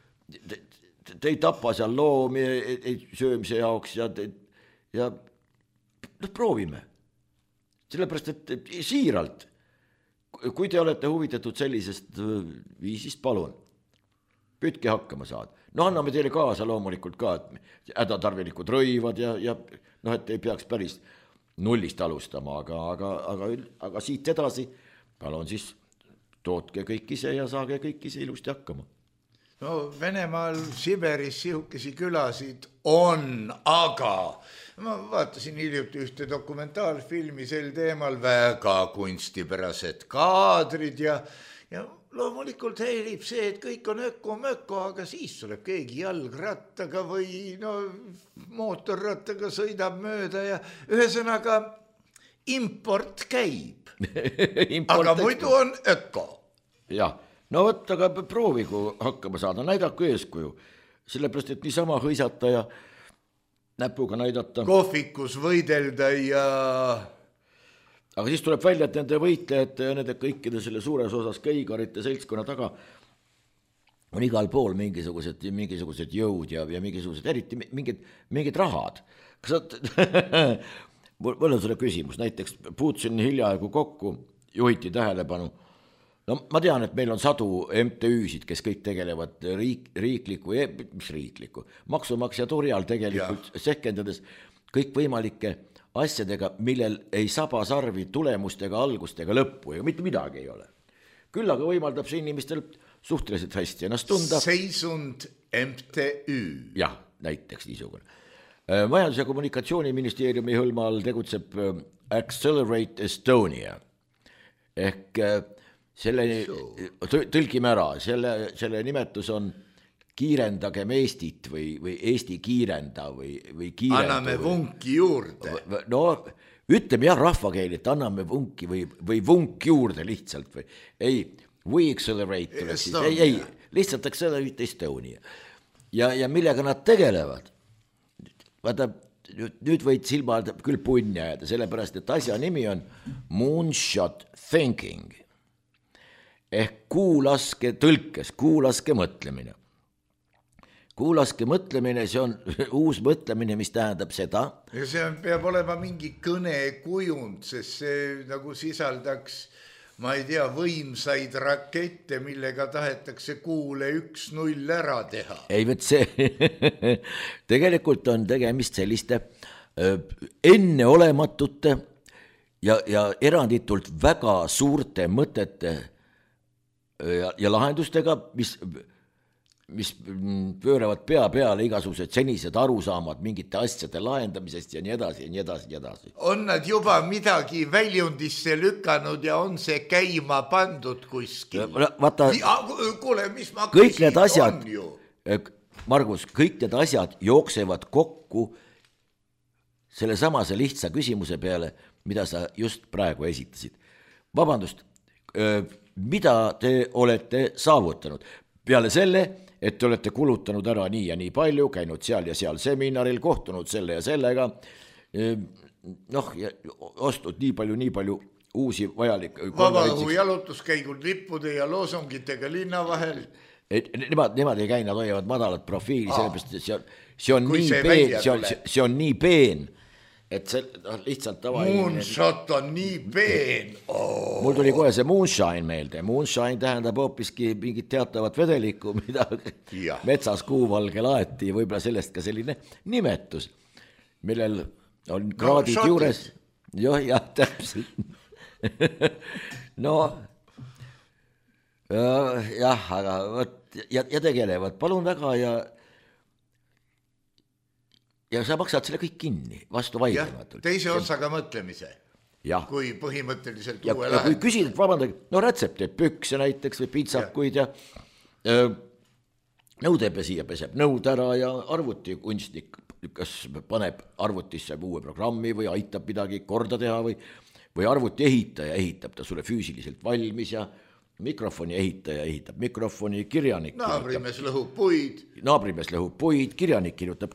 te ei tapa seal loomi ei söömise jaoks ja proovime. Sellepärast, et siiralt, kui te olete huvitatud sellisest viisist, palun, püüdke hakkama saada. No anname teile kaasa loomulikult ka, et hädatarvilikud rõivad ja noh, et ei peaks päris nullist alustama, aga siit edasi, palun siis tootke kõik ise ja saage kõik ise ilusti hakkama. No Venemaal, Siberis sihukesi külasid on, aga ma vaatasin hiljuti ühte dokumentaalfilmi sel teemal, väga kunstipärased kaadrid ja loomulikult häirib see, et kõik on öko-möko, aga siis tuleb keegi jalgrattaga või mootorrattaga sõidab mööda ja ühesõnaga import käib. Aga muidu on öko. Jah. No võtta, aga proovigu hakkama saada, näidaku eeskuju, sellepärast, et niisama hõisata ja näpuga näidata. Kohvikus võidelda ja... Aga siis tuleb välja, et nende võitlejate ja nende kõikide selle suures osas käigarite seltskonna taga on igal pool mingisugused jõud ja mingisugused, eriti mingid rahad. Mul on selle küsimus, näiteks puutusin hiljaaegu kokku, juhiti tähelepanu. No ma tean, et meil on sadu MTÜ-sid, kes kõik tegelevad riikliku, maksumaksja turjal tegelikult sehkendades kõik võimalike asjadega, millel ei saba sarvi tulemustega, algustega lõppu ja mitte midagi ei ole. Küll aga võimaldab see inimestel suhteliselt hästi ennast tunda. Seisund MTÜ. Jah, näiteks niisugune. Majandus- ja kommunikatsiooniministeeriumi hõlma all tegutseb Accelerate Estonia ehk selle tõlgime ära, selle nimetus on kiirendagem Eestit või Eesti kiirenda või kiirenda. Anname vunki juurde. No ütleme jah rahvakeeli, et anname vunki või vunk juurde lihtsalt või ei, we accelerate tuleks siis, ei, lihtsalt Accelerate Estonia. Ja millega nad tegelevad? Vaata, nüüd võid silma küll punni ajada, sellepärast, et asja nimi on Moonshot Thinking. Ehk kuulaske mõtlemine. Kuulaske mõtlemine, see on uus mõtlemine, mis tähendab seda. Ja see peab olema mingi kõnekujund, sest see nagu sisaldaks, ma ei tea, võimsaid rakette, millega tahetakse kuule 1-0 ära teha. Ei, võt see, tegelikult on tegemist selliste enneolematute ja eranditult väga suurte mõtete ja lahendustega, mis pööravad pea peale igasugused senised arusaamad mingite asjade lahendamisest ja nii edasi. On nad juba midagi väljundisse lükanud ja on see käima pandud kuskil? Vaata, kuule, mis ma kõik need asjad, Margus, kõik need asjad jooksevad kokku selle samase lihtsa küsimuse peale, mida sa just praegu esitasid. Vabandust, mida te olete saavutanud? Peale selle, et te olete kulutanud ära nii ja nii palju, käinud seal ja seal seminaril, kohtunud selle ja sellega, noh, ostnud nii palju uusi vajalikke. Vabaõhu jalutuskäigud lippude ja loosungitega linna vahel. Nemad ei käi, nad hoiavad madalat profiili, sellepärast see on nii peen, et see lihtsalt tavainimene. Moonshot on nii peen. Mul tuli kohe see moonshine meelde. Moonshine tähendab hoopiski mingit teatavat vedelikku, mida metsas kuuvalgel aeti, võib-olla sellest ka selline nimetus, millel on kraadid juures. Jah, täpselt. No, jah, aga ja tegelevad, palun väga ja ja sa maksad selle kõik kinni vastu vaidlematult. Teise otsaga mõtlemise. Ja. Kui põhimõtteliselt ja, uue ja kui küsid, et vabandage, no rätsep teeb pükse näiteks või pitsakuid ja nõudepesija peseb nõud ära ja arvutikunstnik kas paneb arvutisse uue programmi või aitab midagi korda teha või arvuti ehitaja ehitab ta sulle füüsiliselt valmis ja mikrofoni ehitaja ehitab mikrofoni, kirjanik naabrimees lõhub puid, kirjanik kirjutab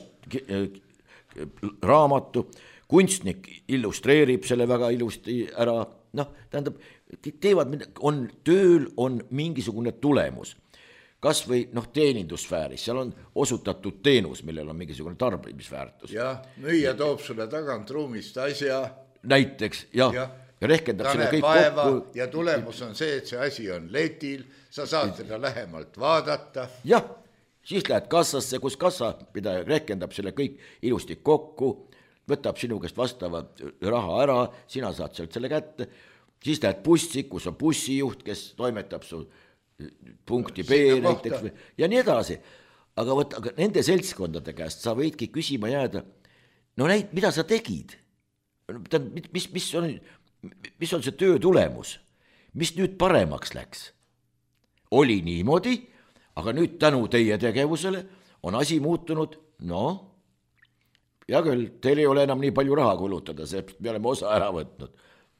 raamatu, kunstnik illustreerib selle väga ilusti ära, noh, tähendab, teevad, tööl on mingisugune tulemus, kas või teenindussfääris, seal on osutatud teenus, millel on mingisugune tarbimisväärtus. Jah, müüja toob sulle tagant ruumist asja. Näiteks, ja rehkendab selle kõik kokku. Ja tulemus on see, et see asi on letil, sa saad seda lähemalt vaadata. Jah, siis lähed kassasse, kus kassapidaja rehkendab selle kõik ilusti kokku, võtab sinu käest vastava raha ära, sina saad sealt selle kätte, siis lähed bussi, kus on bussijuht, kes toimetab su punkti B näiteks ja nii edasi. Aga nende seltskondade käest sa võidki küsima jääda, no näid, mida sa tegid? Mis on see töö tulemus? Mis nüüd paremaks läks? Oli niimoodi, aga nüüd tänu teie tegevusele on asi muutunud, hea küll, teil ei ole enam nii palju raha kulutada, sest me oleme osa ära võtnud.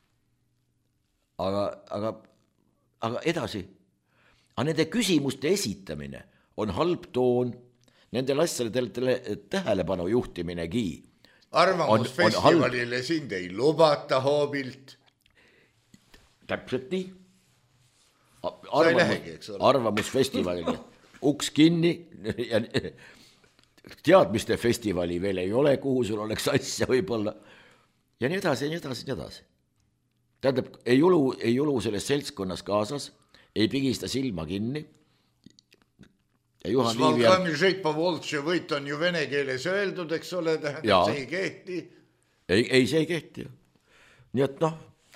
Aga edasi. Aga nende küsimuste esitamine on halb toon, nendel asjadele tähelepanu juhtiminegi. Arvamusfestivalile sind ei lubata hoobilt. Täpselt nii. Sa ei lähegi, eks ole. Arvamusfestivalile uks kinni ja teadmiste festivali veel ei ole, kuhu sul oleks asja võib-olla. Ja nii edasi, nii edasi, nii edasi. Tähendab, ei ulu selles seltskonnas kaasas, ei pigista silma kinni. Svalkami žeitpa voltše võit on ju vene keeles öeldud, eks ole, tähendab, see ei kehti. Ei, see ei kehti. Nii et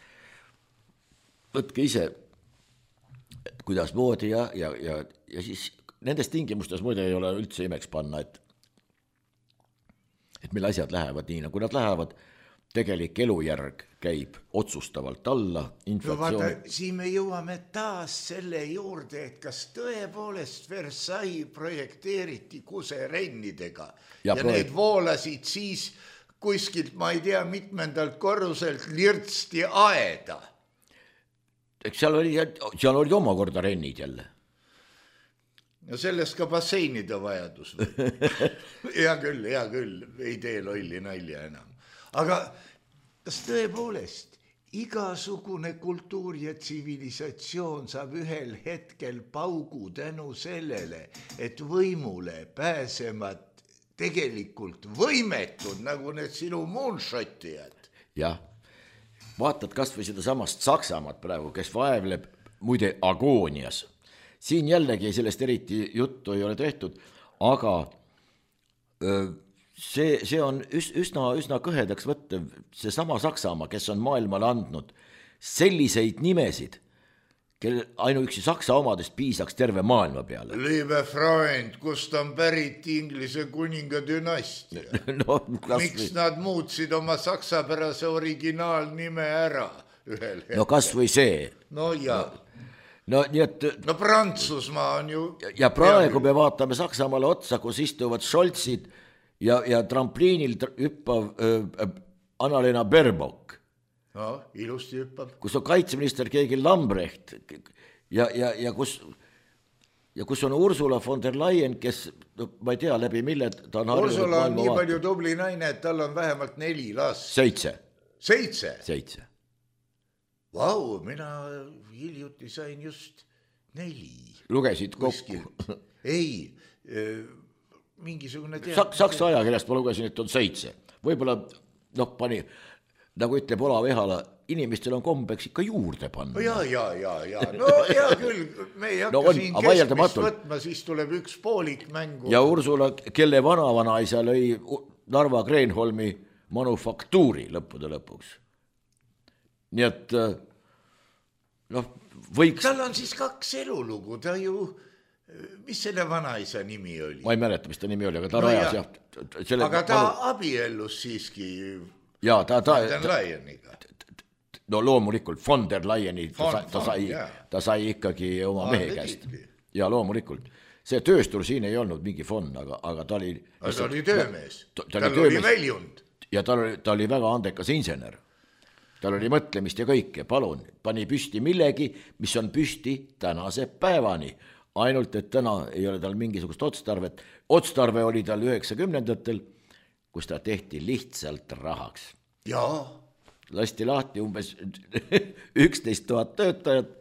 võtke ise, kuidas moodi ja siis nendes tingimustes muide ei ole üldse imeks panna, et meil asjad lähevad nii, nagu nad lähevad. Tegelik elujärg käib otsustavalt alla, inflatsioon. Siin me jõuame taas selle juurde, et kas tõepoolest Versailles projekteeriti kuserennidega ja need voolasid siis kuskilt, ma ei tea, mitmendalt korruselt lirtsti aeda. Eks seal oli omakorda rennid jälle. No sellest ka basseinide vajadus. Hea küll, ei tee lolli nalja enam. Aga kas tõepoolest igasugune kultuur ja tsivilisatsioon saab ühel hetkel paugu tänu sellele, et võimule pääsemad tegelikult võimetud, nagu need sinu moonshotijad? Jah, vaatad kas või seda samast Saksamaad praegu, kes vaevleb muide agoonias. Siin jällegi sellest eriti juttu ei ole tehtud, aga see on üsna kõhedaks võttev see sama Saksamaa, kes on maailmale andnud selliseid nimesid, kel ainuüksi Saksa omadest piisaks terve maailma peale. Liebe Freund, kust on pärit Inglise kuninga dünastia? Miks nad muutsid oma saksapärase originaalnime ära ühel hetkel? No kas või see. No ja. No Prantsusmaa on ju... Ja praegu me vaatame Saksamaale otsa, kus istuvad Scholzid ja trampliinil hüppav Annalena Baerbock. No, ilusti hüppab. Kus on kaitseminister keegi Lambrecht ja kus on Ursula von der Leyen, kes, ma ei tea, läbi mille ta on Ursula on nii palju tubli naine, et tal on vähemalt 4 last. 7? Vau, mina hiljuti sain just 4. Lugesid kokku? Ei, mingisugune Saksa ajakirjast ma lugesin, et on 7. Võib-olla, pani, nagu ütleb Olav Ehala, inimestel on kombeks ikka juurde panna. Ja. No hea küll, me ei hakka siin keskmist võtma, siis tuleb üks poolik mängu. Ja Ursula, kelle vanavanaisa lõi Narva Kreenholmi manufaktuuri lõppude lõpuks. Nii et võiks... Tal on siis 2 elulugu, ta ju mis selle vanaisa nimi oli? Ma ei mäleta, mis ta nimi oli, aga ta rajas jah. Aga ta abiellus siiski Von der Leyeniga. No loomulikult, Von der Leyeni ta sai ikkagi oma mehe käest. Ja loomulikult. See tööstur siin ei olnud mingi fond, aga ta oli... ta oli töömees, tal oli väljund. Ja ta oli väga andekas insener. Tal oli mõtlemist ja kõike, palun, pani püsti millegi, mis on püsti tänase päevani. Ainult, et täna ei ole tal mingisugust otstarvet. Otstarve oli tal 90-ndatel, kus ta tehti lihtsalt rahaks. Jaa. Lasti lahti umbes 11 000 töötajat.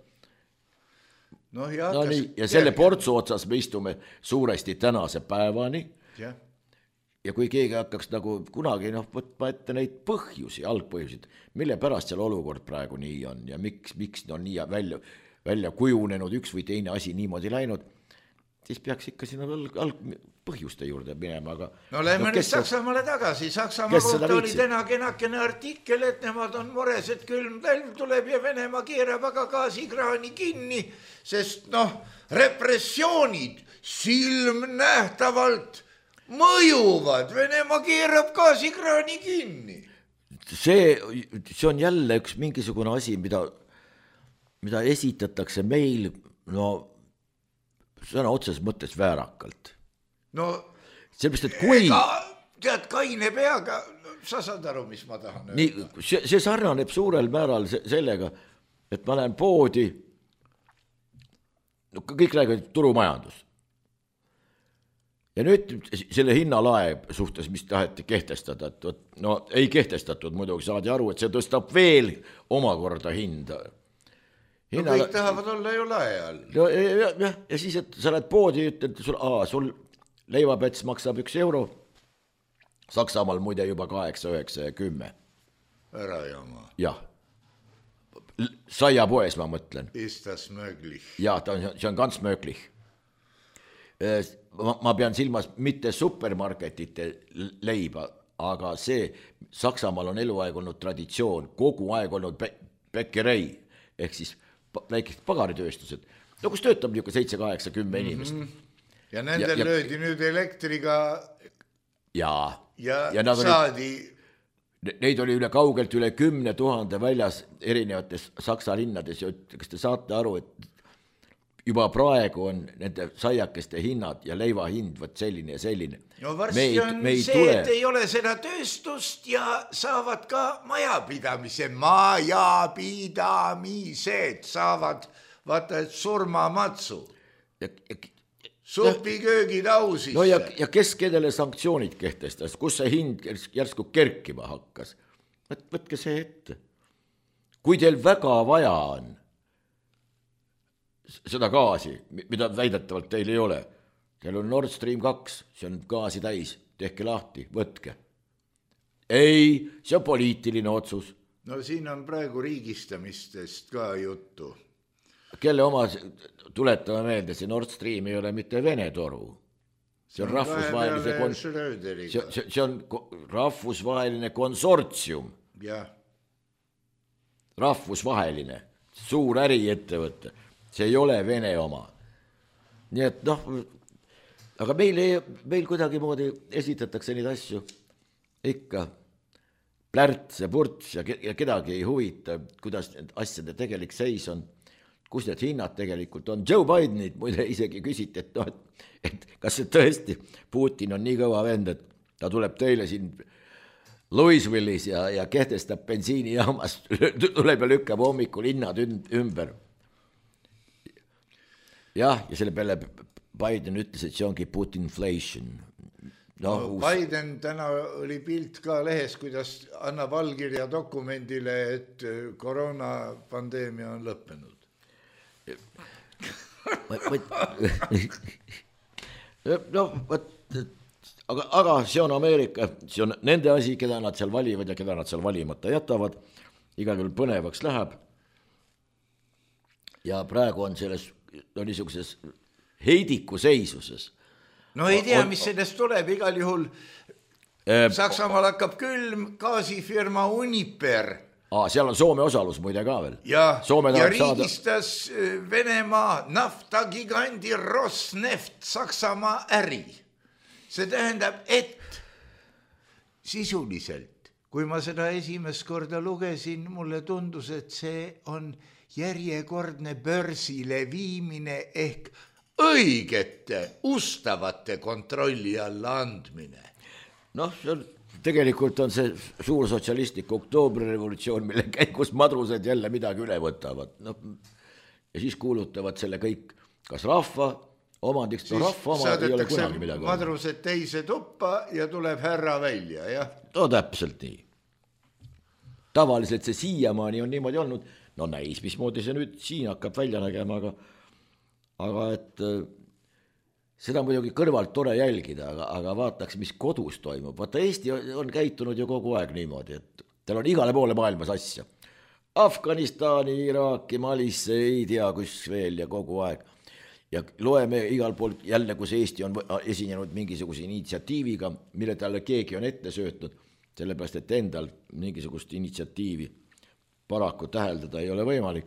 Ja selle portsu otsas me istume suuresti tänase päevani. Ja kui keegi hakkaks nagu kunagi võtma ette neid põhjusi, algpõhjusid, mille pärast seal olukord praegu nii on ja miks on nii välja kujunenud üks või teine asi niimoodi läinud, siis peaks ikka sinna algpõhjuste juurde minema. No lähme nüüd Saksamaale tagasi. Saksamaa kohta oli täna kenakene artikkel, et nemad on mures, et külm talv tuleb ja Venemaa keerab aga gaasikraani kinni, sest repressioonid silmnähtavalt mõjuvad. Venemaa keerab gaasikraani kinni. See on jälle üks mingisugune asi, mida esitatakse meil, sõna otseses mõttes väärakalt. Sellepärast, et kui... Tead, kaine peaga, sa saad aru, mis ma tahan öelda. See sarnaneb suurel määral sellega, et ma lähen poodi, kõik räägivad turumajandus. Ja nüüd selle hinnalae suhtes, mis taheti kehtestada, et ei kehtestatud, muidugi saadi aru, et see tõstab veel omakorda hinda. Kõik tahavad olla ju lae all. Ja siis, et sa lähed poodi, ütled, sul leivapets maksab 1 euro, Saksamaal muide juba 8, 9 ja 10. Ära jama. Jah, saiapoes ma mõtlen. Ist das möglich? Ja, see on ganz möglich. Ma pean silmas mitte supermarketite leiba, aga see Saksamaal on eluaeg olnud traditsioon, kogu aeg olnud bäckerei, ehk siis väikesed pagaritööstused, kus töötab niisugune 7, 8, 10 inimest. Ja nendel löödi nüüd elektriga ja saadi... Neid oli kaugelt üle 10 000 väljas erinevates Saksa linnades ja kas te saate aru, et juba praegu on nende saiakeste hinnad ja leiva hind võt selline ja selline. No varsti on see, et ei ole seda tööstust ja saavad ka majapidamised saavad, vaata, et surmamatsu. Supiköögid au sisse. No ja kes kellele sanktsioonid kehtestas, kus see hind järsku kerkima hakkas? Võtke see ette. Kui teil väga vaja on seda gaasi, mida väidetavalt teil ei ole. Teil on Nord Stream 2, see on gaasi täis, tehke lahti, võtke. Ei, see on poliitiline otsus. No siin on praegu riigistamistest ka juttu. Kelle oma, tuletame meelde, see Nord Stream ei ole mitte Vene toru. See on rahvusvaheline konsortsium. Jah. Rahvusvaheline, suur äriettevõte. See ei ole Vene oma. Nii et aga meil kuidagi moodi esitatakse neid asju ikka plärts ja purts ja kedagi ei huvita, kuidas need asjade tegelik seis on, kus need hinnad tegelikult on. Joe Bidenit muide isegi küsiti, et kas see tõesti Putin on nii kõva vend, et ta tuleb teile siin Louisvillis ja kehtestab bensiinijaamas, tuleb ja lükkab hommikul hinnad ümber. Jah, ja selle peale Biden ütles, et see ongi Putinflation. Biden täna oli pilt ka lehes, kuidas annab allkirja dokumendile, et koroonapandeemia on lõppenud. Aga see on Ameerika, see on nende asi, keda nad seal valivad ja keda nad seal valimata jätavad. Igal juhul põnevaks läheb. Ja praegu on selles niisuguses heidiku seisuses. No ei tea, mis sellest tuleb, igal juhul Saksamaal hakkab külm, gaasifirma Uniper Seal on Soome osalus muide ka veel. Ja riigistas Venemaa naftagigandi Rosneft Saksamaa äri. See tähendab, et sisuliselt, kui ma seda esimest korda lugesin, mulle tundus, et see on järjekordne börsile viimine ehk õigete, ustavate kontrolli alla andmine. Tegelikult on see suur sotsialistlik oktoobrirevolutsioon, mille käigus madrused jälle midagi üle võtavad. Ja siis kuulutavad selle kõik, kas rahva omandiks, rahva omand ei ole kunagi midagi. Madrused teise tuppa ja tuleb härra välja, jah? Täpselt nii. Tavaliselt see siiamaani on niimoodi olnud, näis, mismoodi see nüüd siin hakkab välja nägema, aga et seda muidugi kõrvalt tore jälgida, aga vaataks, mis kodus toimub. Vaata, Eesti on käitunud ju kogu aeg niimoodi, et tal on igale poole maailmas asja. Afganistani, Iraaki, Malisse, ei tea, kus veel ja kogu aeg. Ja loeme igal pool jälle, kus Eesti on esinenud mingisuguse initsiatiiviga, mille talle keegi on ette söötnud, sellepärast, et endal mingisugust initsiatiivi paraku täheldada ei ole võimalik.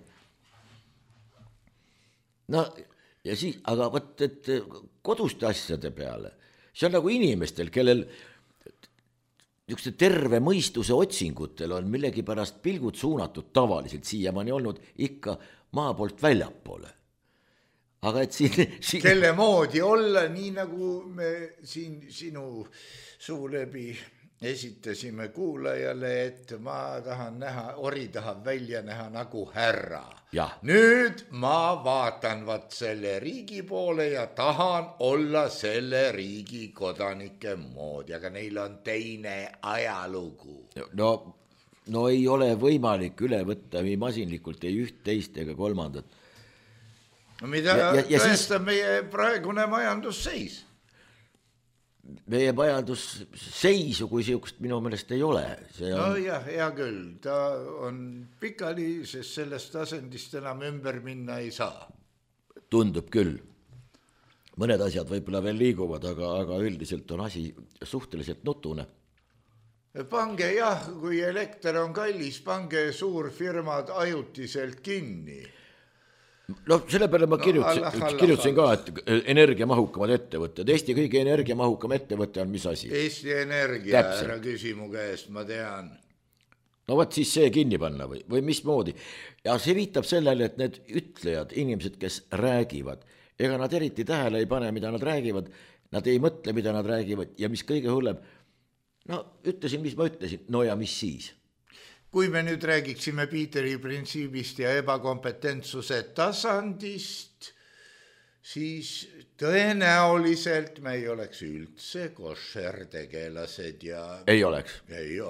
Ja siis, aga võt, et koduste asjade peale, see on nagu inimestel, kellel niisuguse terve mõistuse otsingutel on millegipärast pilgud suunatud tavaliselt siiamaani olnud ikka maa poolt väljapoole. Aga et siin... Kelle moodi olla, nii nagu me siin sinu suu läbi esitasime kuulajale, et ma tahan näha, ori tahab välja näha nagu härra. Ja. Nüüd ma vaatan selle riigi poole ja tahan olla selle riigi kodanike moodi, aga neil on teine ajalugu. No ei ole võimalik üle võtta nii masinlikult ei üht, teist ega kolmandat. Mida tõestab meie praegune majandusseis? Meie majandusseisu kui siukest minu meelest ei ole. Jah, hea küll, ta on pikali, sest sellest asendist enam ümber minna ei saa. Tundub küll. Mõned asjad võib-olla veel liiguvad, aga üldiselt on asi suhteliselt nutune. Pange kui elekter on kallis, pange suurfirmad ajutiselt kinni. Selle peale ma kirjutasin ka, et energiamahukamad ettevõtted. Eesti kõige energiamahukam ettevõte on mis asi? Eesti Energia, ära küsimu käest, ma tean. Võt siis see kinni panna või mismoodi. Ja see viitab sellele, et need ütlejad, inimesed, kes räägivad, ega nad eriti tähele ei pane, mida nad räägivad, nad ei mõtle, mida nad räägivad ja mis kõige hullem, ütlesin, mis ma ütlesin, ja mis siis? Kui me nüüd räägiksime Peteri printsiibist ja ebakompetentsuse tasandist, siis tõenäoliselt me ei oleks üldse košertegelased ja... Ei oleks.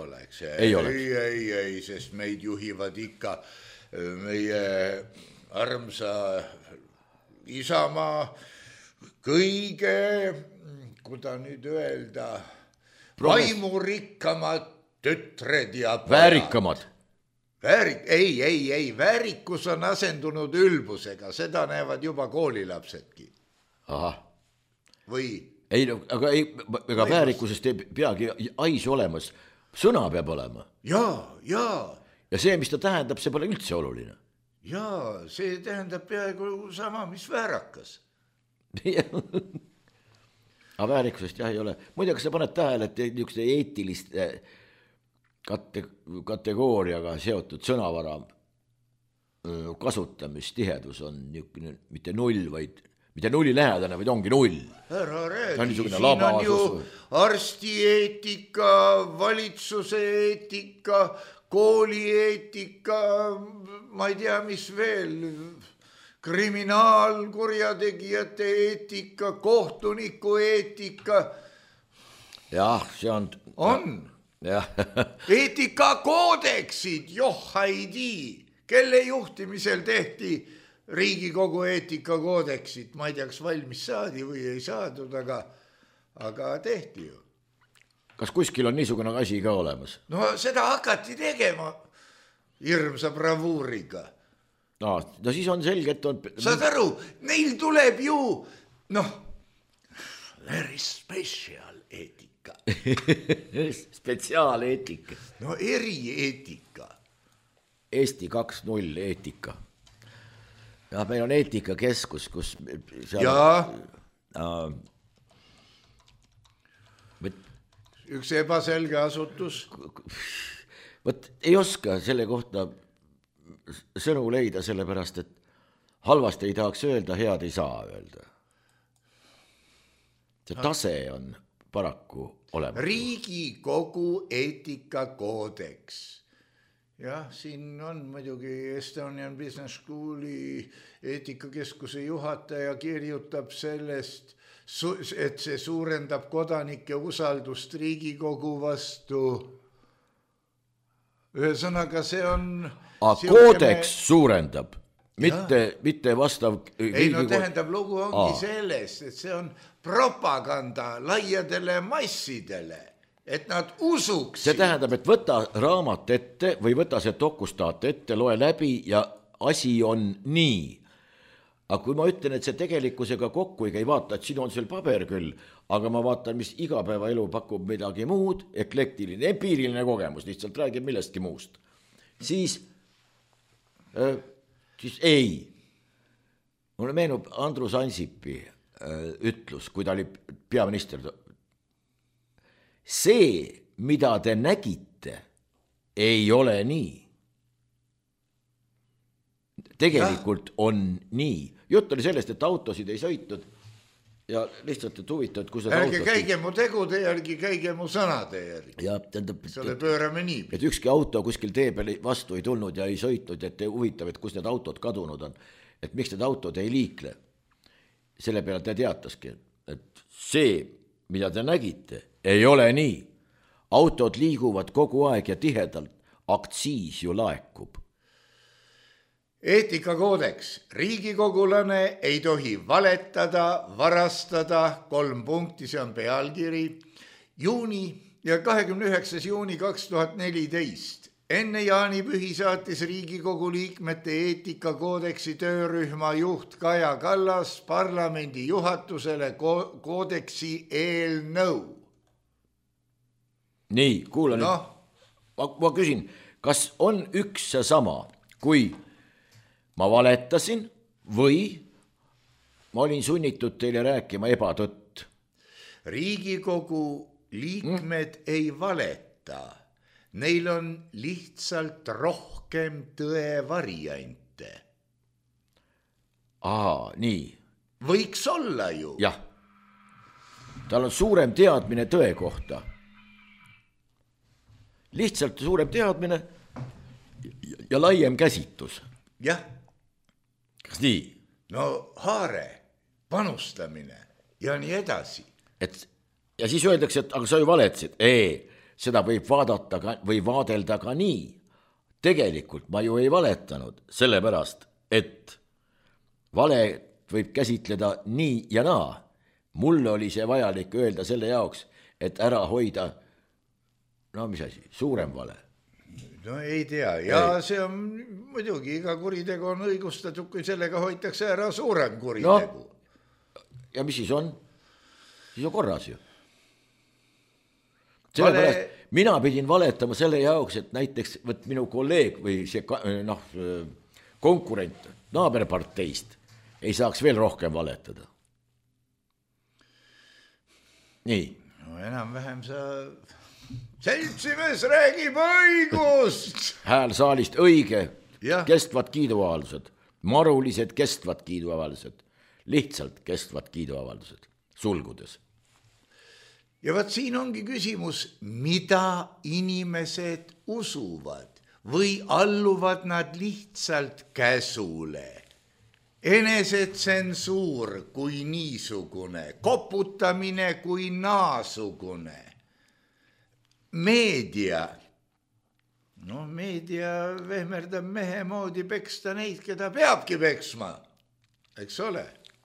Ei, sest meid juhivad ikka meie armsa Isamaa kõige, kuida nüüd öelda, vaimurikkamad tütred ja väärikamad. Ei, väärikus on asendunud ülbusega, seda näevad juba koolilapsedki. Aha. Või? Ei, aga väärikusest ei peagi aisu olemas, sõna peab olema. Jaa. Ja see, mis ta tähendab, see pole üldse oluline. Jaa, see tähendab peaaegu sama, mis väärakas. Aga väärikusest ei ole. Muide, kas sa paned tähele, et niisuguse eetiliste kategooriaga seotud sõnavara kasutamistihedus on niisugune mitte null, vaid mitte nulli lähedane, vaid ongi null. Ära räägi, siin on ju arstieetika, valitsuse eetika, koolieetika, ma ei tea, mis veel, kriminaalkurjategijate eetika, kohtuniku eetika. Jah, see on... Eetikakoodeksid, johaidi, kelle juhtimisel tehti Riigikogu eetikakoodeksid, ma ei tea, kas valmis saadi või ei saadud, aga tehti ju. Kas kuskil on niisugune asi ka olemas? Seda hakati tegema hirmsa bravuuriga. No siis on selge, et on... Saad aru, neil tuleb ju, very special eetika. Spetsiaaleetika. Erieetika. Eesti 2.0 eetika. Ja meil on eetikakeskus, kus seal üks ebaselge asutus. Võt ei oska selle kohta sõnu leida, sellepärast, et halvasti ei tahaks öelda, head ei saa öelda. See tase on paraku olemas. Riigikogu eetikakoodeks. Jah, siin on muidugi Estonian Business Schooli eetikakeskuse juhataja kirjutab sellest, et see suurendab kodanike usaldust Riigikogu vastu. Ühesõnaga, see on... koodeks suurendab, mitte vastav... Ei, no tähendab, lugu ongi sellest, et see on propaganda laiadele massidele, et nad usuksid. See tähendab, et võta raamat ette või võta see dokustaat ette, loe läbi ja asi on nii. Aga kui ma ütlen, et see tegelikkusega kokku ei käi, vaata, et siin on seal paber küll, aga ma vaatan, mis igapäevaelu pakub midagi muud, eklektiline, empiiriline kogemus, lihtsalt räägib millestki muust. Siis ei. Mulle meenub Andrus Ansipi ütlus, kui ta oli peaminister. See, mida te nägite, ei ole nii. Tegelikult on nii. Jutt oli sellest, et autosid ei sõitnud ja lihtsalt, et huvitavad, kus need autosid... käige mu tegude järgi, käige mu sõnade järgi. Ja tähendab, selle pöörame nii. Et ükski auto kuskil tee peal vastu ei tulnud ja ei sõitnud, et huvitav, et kus need autod kadunud on. Et miks need autod ei liikle. Selle peale ta teataski, et see, mida te nägite, ei ole nii. Autod liiguvad kogu aeg ja tihedalt. Aktsiis ju laekub. Eetikakoodeks. Riigikogulane ei tohi valetada, varastada, 3 punkti, see on pealkiri. Juuni ja 29. juuni 2014. Enne jaanipühi saatis Riigikogu liikmete eetikakoodeksi töörühma juht Kaja Kallas parlamendi juhatusele koodeksi eelnõu. Nii, kuula nüüd. Ma küsin, kas on üks ja sama, kui ma valetasin või ma olin sunnitud teile rääkima ebatõtt? Riigikogu liikmed ei valeta. Neil on lihtsalt rohkem tõe variante. Nii. Võiks olla ju. Jah. Tal on suurem teadmine tõe kohta. Lihtsalt suurem teadmine ja laiem käsitus. Jah. Kas nii? No haare, panustamine ja nii edasi. Ja siis öeldakse, et aga sa ju valetasid. Seda võib vaadata või vaadelda ka nii. Tegelikult ma ju ei valetanud, sellepärast, et vale võib käsitleda nii ja naa. Mulle oli see vajalik öelda selle jaoks, et ära hoida, mis asi, suurem vale. No ei tea, ja see on muidugi, iga kuritegu on õigustatud, kui sellega hoitakse ära suurem kuritegu. Ja mis siis on? Siis on korras ju. Sellepärast mina pidin valetama selle jaoks, et näiteks minu kolleeg või see konkurent naaberparteist ei saaks veel rohkem valetada. Nii. No enam-vähem sa... Seltsimees räägib õigust! Hääl saalist õige, kestvad kiiduavaldused, marulised kestvad kiiduavaldused, lihtsalt kestvad kiiduavaldused, sulgudes. Ja vaat siin ongi küsimus, mida inimesed usuvad või alluvad nad lihtsalt käsule. Enesetsensuur kui niisugune, koputamine kui naasugune. Meedia. No meedia vehmerdab mehe moodi peksta neid, keda peabki peksma. Eks ole?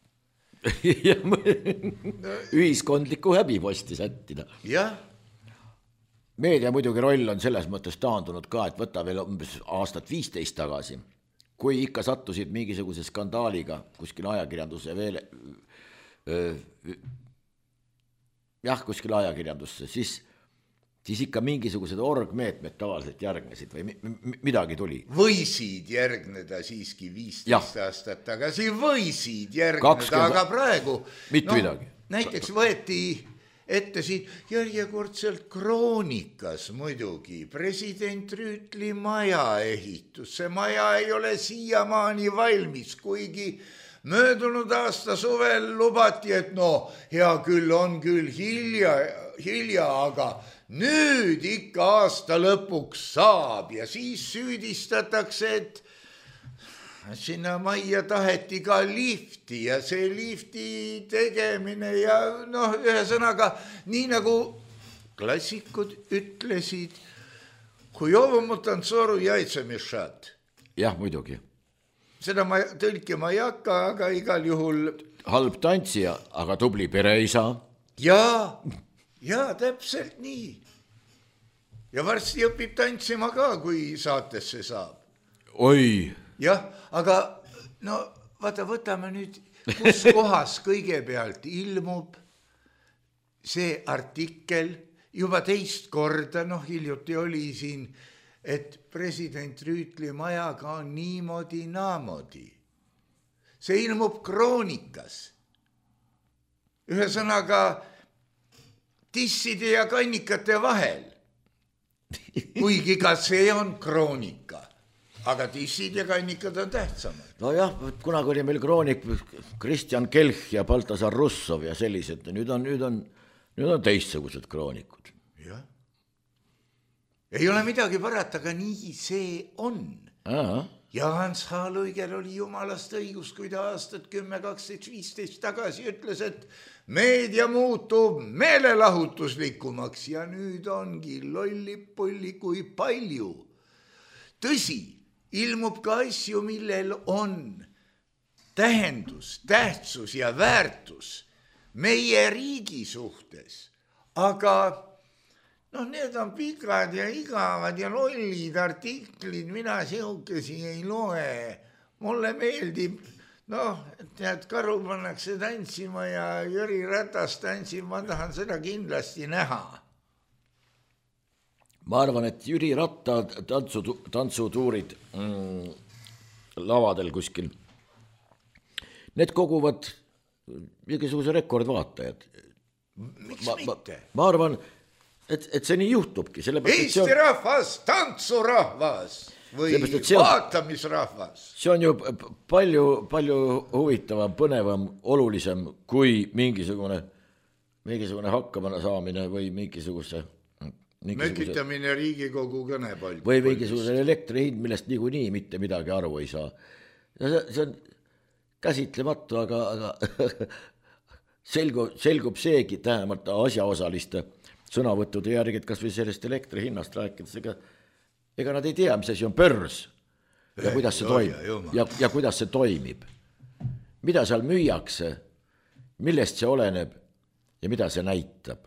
Ühiskondliku häbiposti sättida. Jah. Meedia muidugi roll on selles mõttes taandunud ka, et võta veel aastat 15 tagasi, kui ikka sattusid mingisuguse skandaaliga kuskil ajakirjanduse veel, kuskil ajakirjandusse, siis siis ikka mingisugused orgmeetmed tavaliselt järgnesid või midagi tuli. Võisid järgneda siiski 15 aastat tagasi, võisid järgneda, aga praegu midagi. Näiteks võeti ette siin järjekordselt kroonikas muidugi president Rüütli maja ehitus. See maja ei ole siiamaani valmis, kuigi möödunud aasta suvel lubati, et hea küll, on küll hilja, aga nüüd ikka aasta lõpuks saab ja siis süüdistatakse, et sinna majja taheti ka lifti ja see lifti tegemine ja ühesõnaga, nii nagu klassikud ütlesid, hujovomu tantsoru jaitse mešat. Jah, muidugi. Seda ma tõlkima ei hakka, aga igal juhul... Halb tantsija, aga tubli pereisa. Ja, täpselt nii. Ja varsti õpib tantsima ka, kui saatesse saab. Oi! Jah, aga vaata, võtame nüüd, kus kohas kõigepealt ilmub see artikkel juba teist korda, hiljuti oli siin, et president Rüütli majaga on niimoodi naamodi. See ilmub kroonikas. Ühesõnaga tisside ja kannikate vahel. Kuigi ka see on kroonika. Aga tissid ja kannikad on tähtsamad. Nojah, kunagi oli meil kroonik Kristjan Kelch ja Baltasar Russov ja sellised. Nüüd on teistsugused kroonikud. Jah. Ei ole midagi parata, aga nii see on. Ja Hans H. Luigel oli jumalast õigus, kui ta aastat 10, 12, 15 tagasi ütles, et meedia muutub meelelahutuslikumaks ja nüüd ongi lollipulli kui palju. Tõsi, ilmub ka asju, millel on tähendus, tähtsus ja väärtus meie riigi suhtes, aga need on pikad ja igavad ja lollid artiklid, mina sihukesi ei loe. Mulle meeldib, tead, karu pannakse tantsima ja Jüri Ratas tantsib, ma tahan seda kindlasti näha. Ma arvan, et Jüri Ratta tantsutuurid lavadel kuskil, need koguvad mingisuguse rekordvaatajad. Miks mitte? Ma arvan, et see nii juhtubki. Eesti rahvas, tantsurahvas või vaatamisrahvas. See on ju palju huvitavam, põnevam, olulisem kui mingisugune hakkama saamine või mingisuguse mökitamine Riigikogu kõnepall. Või mingisugune elektrihind, millest niikuinii mitte midagi aru ei saa. See on käsitlematu, aga selgub seegi tähemalt asjaosaliste sõnavõttude järgi, et kas või sellest elektrihinnast rääkides, ega nad ei tea, mis asi on börs ja kuidas see toimib. Ja kuidas see toimib. Mida seal müüakse, millest see oleneb ja mida see näitab.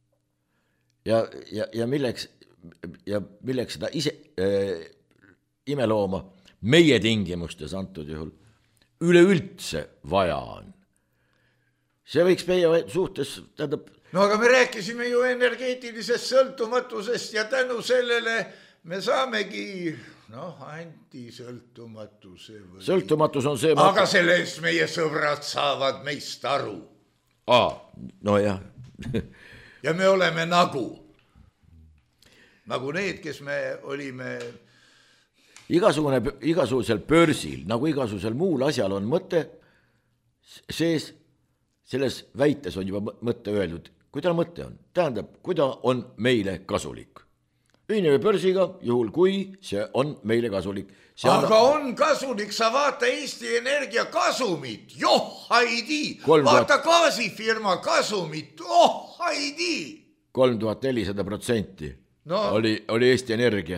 Ja milleks seda ise imelooma meie tingimustes antud juhul üleüldse vaja on. See võiks meie suhtes tähendab... aga me rääkisime ju energeetilisest sõltumatusest ja tänu sellele me saamegi antisõltumatuse või... Sõltumatus on see... Aga selle eest meie sõbrad saavad meist aru. Jah. Ja me oleme nagu need, kes me olime... Igasugusel börsil, nagu igasugusel muul asjal on mõte sees, selles väites on juba mõte öeldud. Kui tal mõte on? Tähendab, kui ta on meile kasulik. Ühineme börsiga, juhul kui see on meile kasulik. Aga on kasulik, sa vaata Eesti Energia kasumit, haidi, vaata gaasifirma kasumit, haidi. 3400% oli Eesti Energia.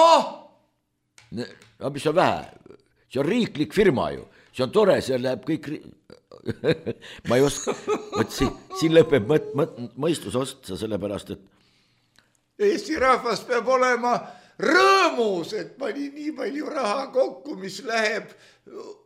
Mis on vähe? See on riiklik firma ju, see on tore, see läheb kõik... Ma ei oska, siin lõpeb mõistus otsa sellepärast, et Eesti rahvas peab olema rõõmus, et pani nii palju raha kokku, mis läheb,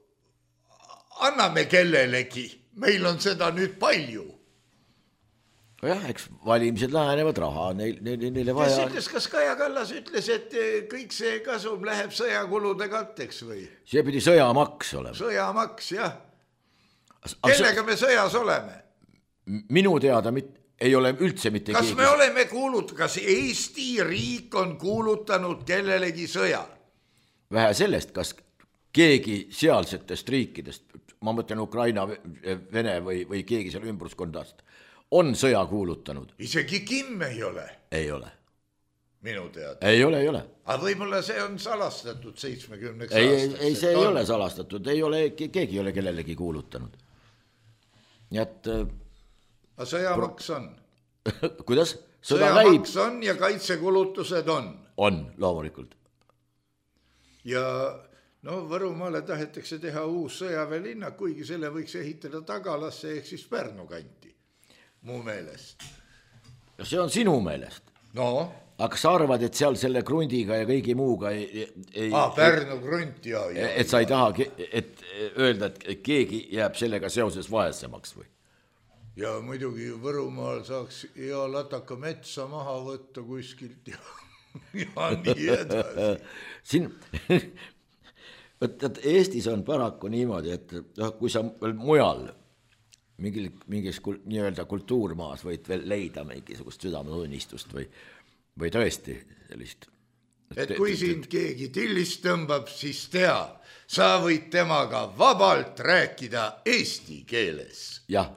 anname kellelegi, meil on seda nüüd palju. jah, eks valimised lähenevad, raha neile vaja. Kes ütles, kas Kaja Kallas ütles, et kõik see kasum läheb sõjakulude katteks või? See pidi sõjamaks olema. Sõjamaks, jah. Kellega me sõjas oleme? Minu teada ei ole üldse mitte kas keegi. Me oleme kas Eesti riik on kuulutanud kellelegi sõja? Vähe sellest, kas keegi sealsetest riikidest, ma mõtlen Ukraina, Vene või keegi seal ümbruskondast, on sõja kuulutanud. Isegi Kim ei ole. Ei ole. Minu teada. Ei ole. Aga võib-olla see on salastatud 70 aastast. Ei, see ei ole salastatud, keegi ei ole kellelegi kuulutanud. Nii et... sõjamaks on. Kuidas? Sõjamaks on ja kaitsekulutused on. On, loomulikult. Ja Võrumaale tahetakse teha uus sõjaväelinnak, kuigi selle võiks ehitada Tagalasse ehk siis Pärnu kanti, mu meelest. Ja see on sinu meelest? No. Aga sa arvad, et seal selle krundiga ja kõigi muuga Pärnu krunt, ja. Et sa ei taha öelda, et keegi jääb sellega seoses vaesemaks või? Ja muidugi Võrumaal saaks hea lataka metsa maha võtta kuskilt ja nii edasi. Siin... Eestis on paraku niimoodi, et kui sa mujal mingis nii-öelda kultuurmaas võid veel leida mingisugust südametunnistust või tõesti sellist. Et kui sind keegi tillist tõmbab, siis tea, sa võid temaga vabalt rääkida eesti keeles. Jah.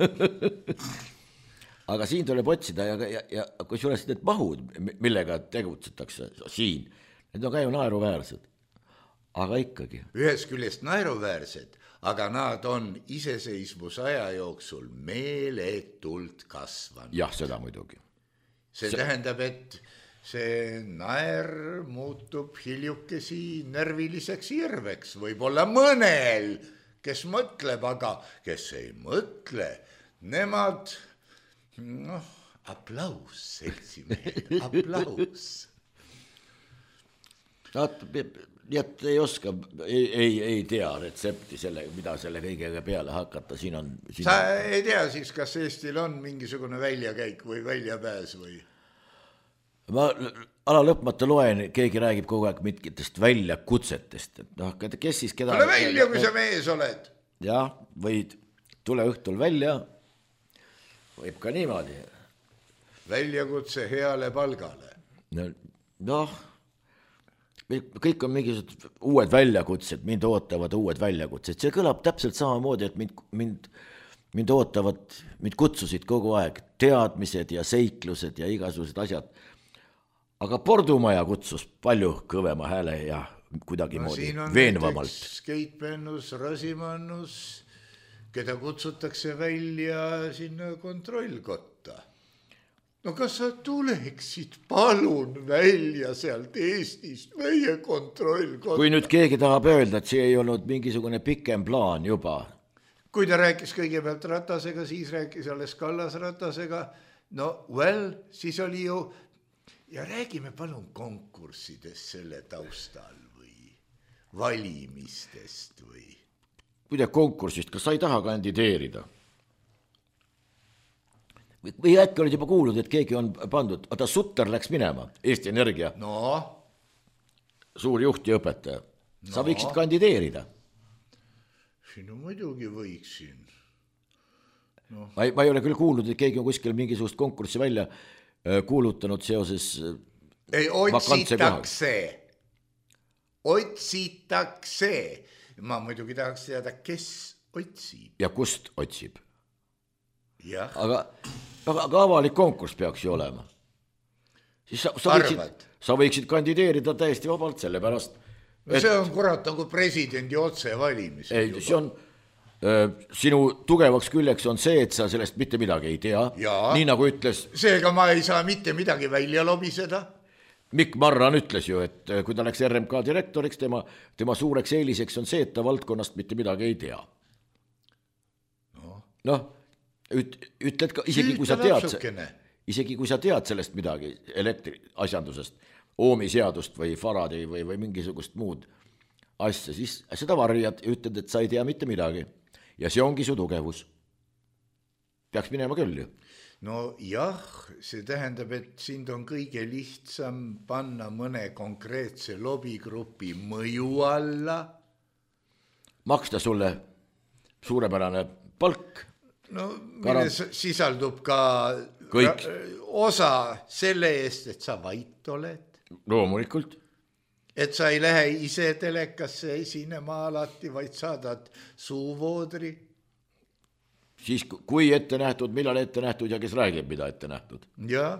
Aga siin tuleb otsida ja kui suures need mahud, millega tegutsetakse siin, need on ka ju naeruväärsed. Aga ikkagi. Ühes küljest naeruväärsed, aga nad on iseseisvusaja jooksul meeletult kasvanud. Jah, seda muidugi. See tähendab, et see naer muutub hiljukesi nerviliseks irveks. Võib-olla mõnel, kes mõtleb, aga kes ei mõtle, nemad, aplaus, seltsimehed, aplaus. Nii et ei oska, ei tea retsepti selle, mida selle kõigega peale hakata, siin on... Sa ei tea siis, kas Eestil on mingisugune väljakäik või väljapääs või? Ma ala lõpmata loen, keegi räägib kogu aeg mingitest väljakutsetest, et kes siis keda... Ole välja, kui sa mees oled! Jah, võid tule õhtul välja, võib ka niimoodi. Väljakutse heale palgale. Noh, kõik on mingisugused uued väljakutsed, mind ootavad uued väljakutsed. See kõlab täpselt samamoodi, et mind ootavad, mind kutsusid kogu aeg teadmised ja seiklused ja igasugused asjad. Aga Pordumaja kutsus palju kõvema hääle ja kuidagi moodi veenvamalt. Keit Pentus-Rosimannus, keda kutsutakse välja sinna kontrollkotta. No kas sa tuleksid palun välja sealt Eestist meie kontrollkotta? Kui nüüd keegi tahab öelda, et see ei olnud mingisugune pikem plaan juba. Kui ta rääkis kõigepealt Ratasega, siis rääkis alles Kallas Ratasega. Siis oli ju... Ja räägime palun konkurssidest selle taustal või valimistest või... Kui te konkursist, kas sa ei taha kandideerida? Või äkki olid juba kuulnud, et keegi on pandud, aga Sutter läks minema, Eesti Energia. Suur juht ja õpetaja. Sa võiksid kandideerida. No muidugi võiksin. Ma ei ole küll kuulnud, et keegi on kuskil mingisugust konkurssi välja kuulutanud seoses otsitakse. Ma muidugi tahaks teada, kes otsib. Ja kust otsib? Jah. Aga avalik konkurss peaks ju olema. Siis sa võiksid kandideerida täiesti vabalt selle pärast. See on kurat nagu presidendi otsevalimis. Ei, see on, sinu tugevaks küljeks on see, et sa sellest mitte midagi ei tea. Nii nagu ütles... Seega ma ei saa mitte midagi välja lobiseda. Mikk Marran ütles ju, et kui ta läks RMK direktoriks, tema suureks eeliseks on see, et ta valdkonnast mitte midagi ei tea. Ütled ka, isegi kui sa tead sellest midagi elektriasjandusest, Oomi seadust või Faraday või mingisugust muud asja, siis seda varjad ja ütled, et sa ei tea mitte midagi. Ja see ongi su tugevus. Peaks minema küll ju. no jah, see tähendab, et sind on kõige lihtsam panna mõne konkreetse lobigrupi mõju alla. Maksta sulle suurepärane palk. No milles sisaldub ka osa selle eest, et sa vait oled. Loomulikult. Et sa ei lähe ise telekasse esinema alati, vaid saadad suuvoodri. Siis kui ette nähtud, millal ette nähtud ja kes räägib, mida ette nähtud. Ja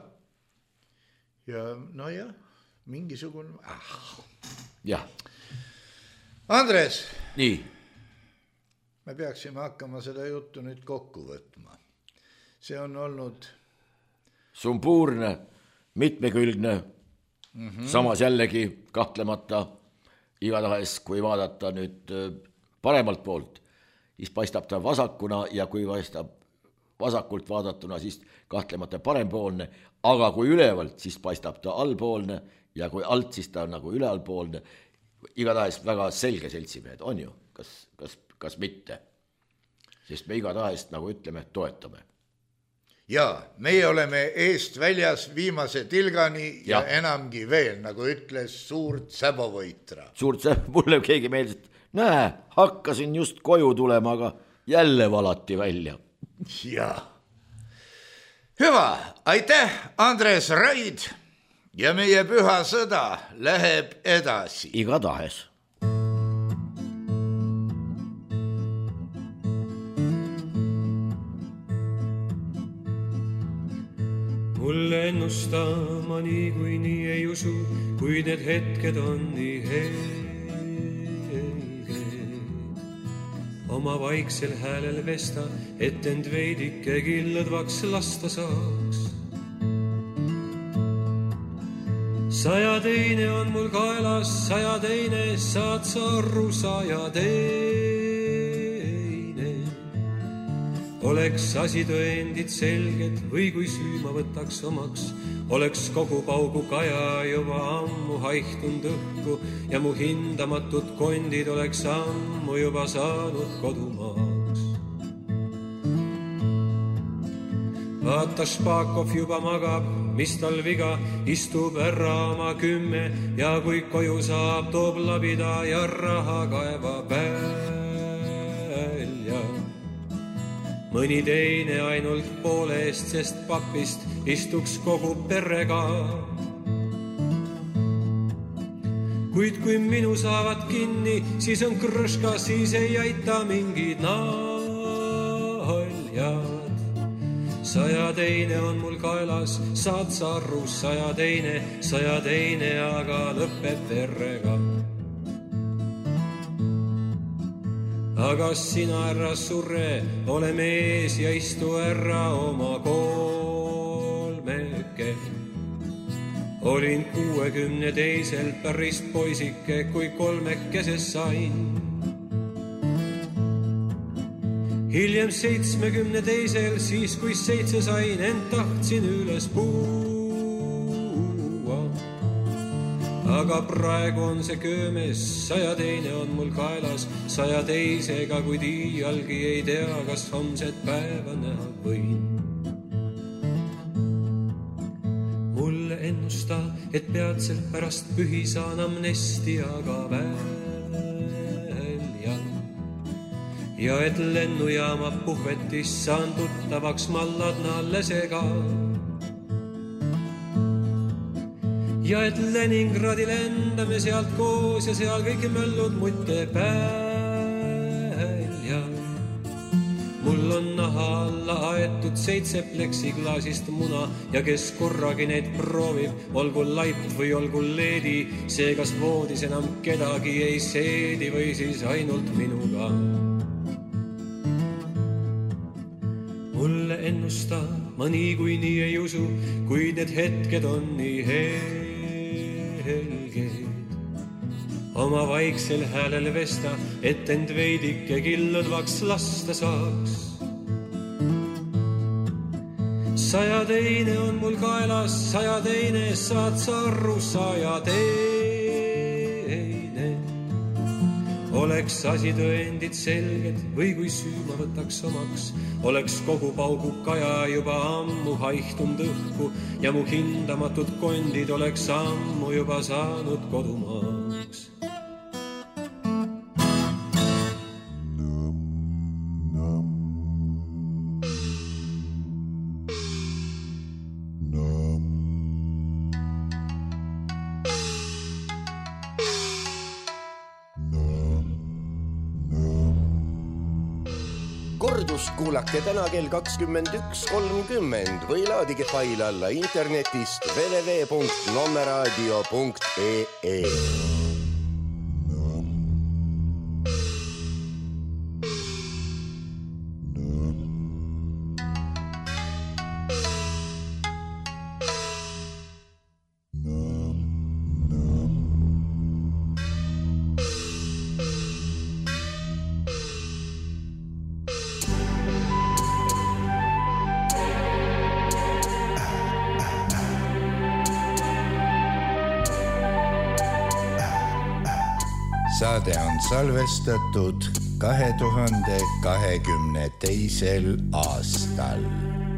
no jah, mingisugune... Jah. Andres. Nii. Me peaksime hakkama seda juttu nüüd kokku võtma. See on olnud... Sumpuurne, mitmekülgne, samas jällegi kahtlemata igatahes, kui vaadata nüüd paremalt poolt, siis paistab ta vasakuna ja kui paistab vasakult vaadatuna, siis kahtlemata parempoolne, aga kui ülevalt, siis paistab ta allpoolne ja kui alt, siis ta on nagu ülealpoolne. Igatahes väga selge seltsimehed on ju, kas mitte, sest me igatahes, nagu ütleme, toetame. Ja, meie oleme eest väljas viimase tilgani ja enamgi veel, nagu ütles suurt säbovõitra. Mulle keegi meeldis, et näe, hakkasin just koju tulema, aga jälle valati välja. Ja. Hyvä, aitäh, Andres Raid ja meie püha sõda läheb edasi. Igatahes. Mulle ennustama nii kui nii ei usu, kui need hetked on nii helged. Oma vaiksel häälel vesta, et end veidike killadvaks lasta saaks. 102 on mul kaelas, 102 saad sa arru, 102. Oleks asi tõendid selged või kui süüma võtaks omaks, oleks kogu paugu kaja juba ammu haihtund õhku ja mu hindamatud kondid oleks ammu juba saanud kodumaaks. Vaata Špakov juba magab, mis tal viga, istub ära oma 10 ja kui koju saab, toob labida ja raha kaeva välja. Mõni teine ainult poole eest, sest papist istuks kogu perega. Kuid kui minu saavad kinni, siis on krõška, siis ei aita mingid naljad. 102 on mul kaelas, saad sa arru, 102, aga lõpeb verrega. Aga sina ära surre, ole mees ja istu ära oma kolmeke. Olin 62 pärist poisike, kui kolmekese sain. Hiljem 72, siis kui 7 sain, ent tahtsin üles puua. Aga praegu on see köömes, 102 on mul kaelas, 102-ga, kuid iialgi ei tea, kas homset päeva näha võin. Mulle ennusta, et peatselt pärast pühi saan amnestiaga välja. Ja et lennujaama puhvetis saan tuttavaks Malladna lesega. Ja et Leningradi lendame sealt koos ja seal kõik möllud mutte välja. Mul on naha alla aetud 7 pleksiklaasist muna ja kes korragi neid proovib, olgu laip või olgu leedi, see kas voodis enam kedagi ei seedi või siis ainult minuga. Mulle ennusta, ma nii kui nii ei usu, kuid need hetked on nii helged. Oma vaiksel häälel vesta, et end veidike killadvaks lasta saaks. 102 on mul kaelas, 102 saad sa arru, 102. oleks asitõendid selged või kui süü ma võtaks omaks, oleks kogu paugu kaja juba ammu haihtunud õhku ja mu hindamatud kondid oleks ammu juba saanud kodumaaks. Kordust kuulake täna kell 21.30 või laadige fail alla internetist www.nommeradio.ee. Saade on salvestatud 2022. aastal.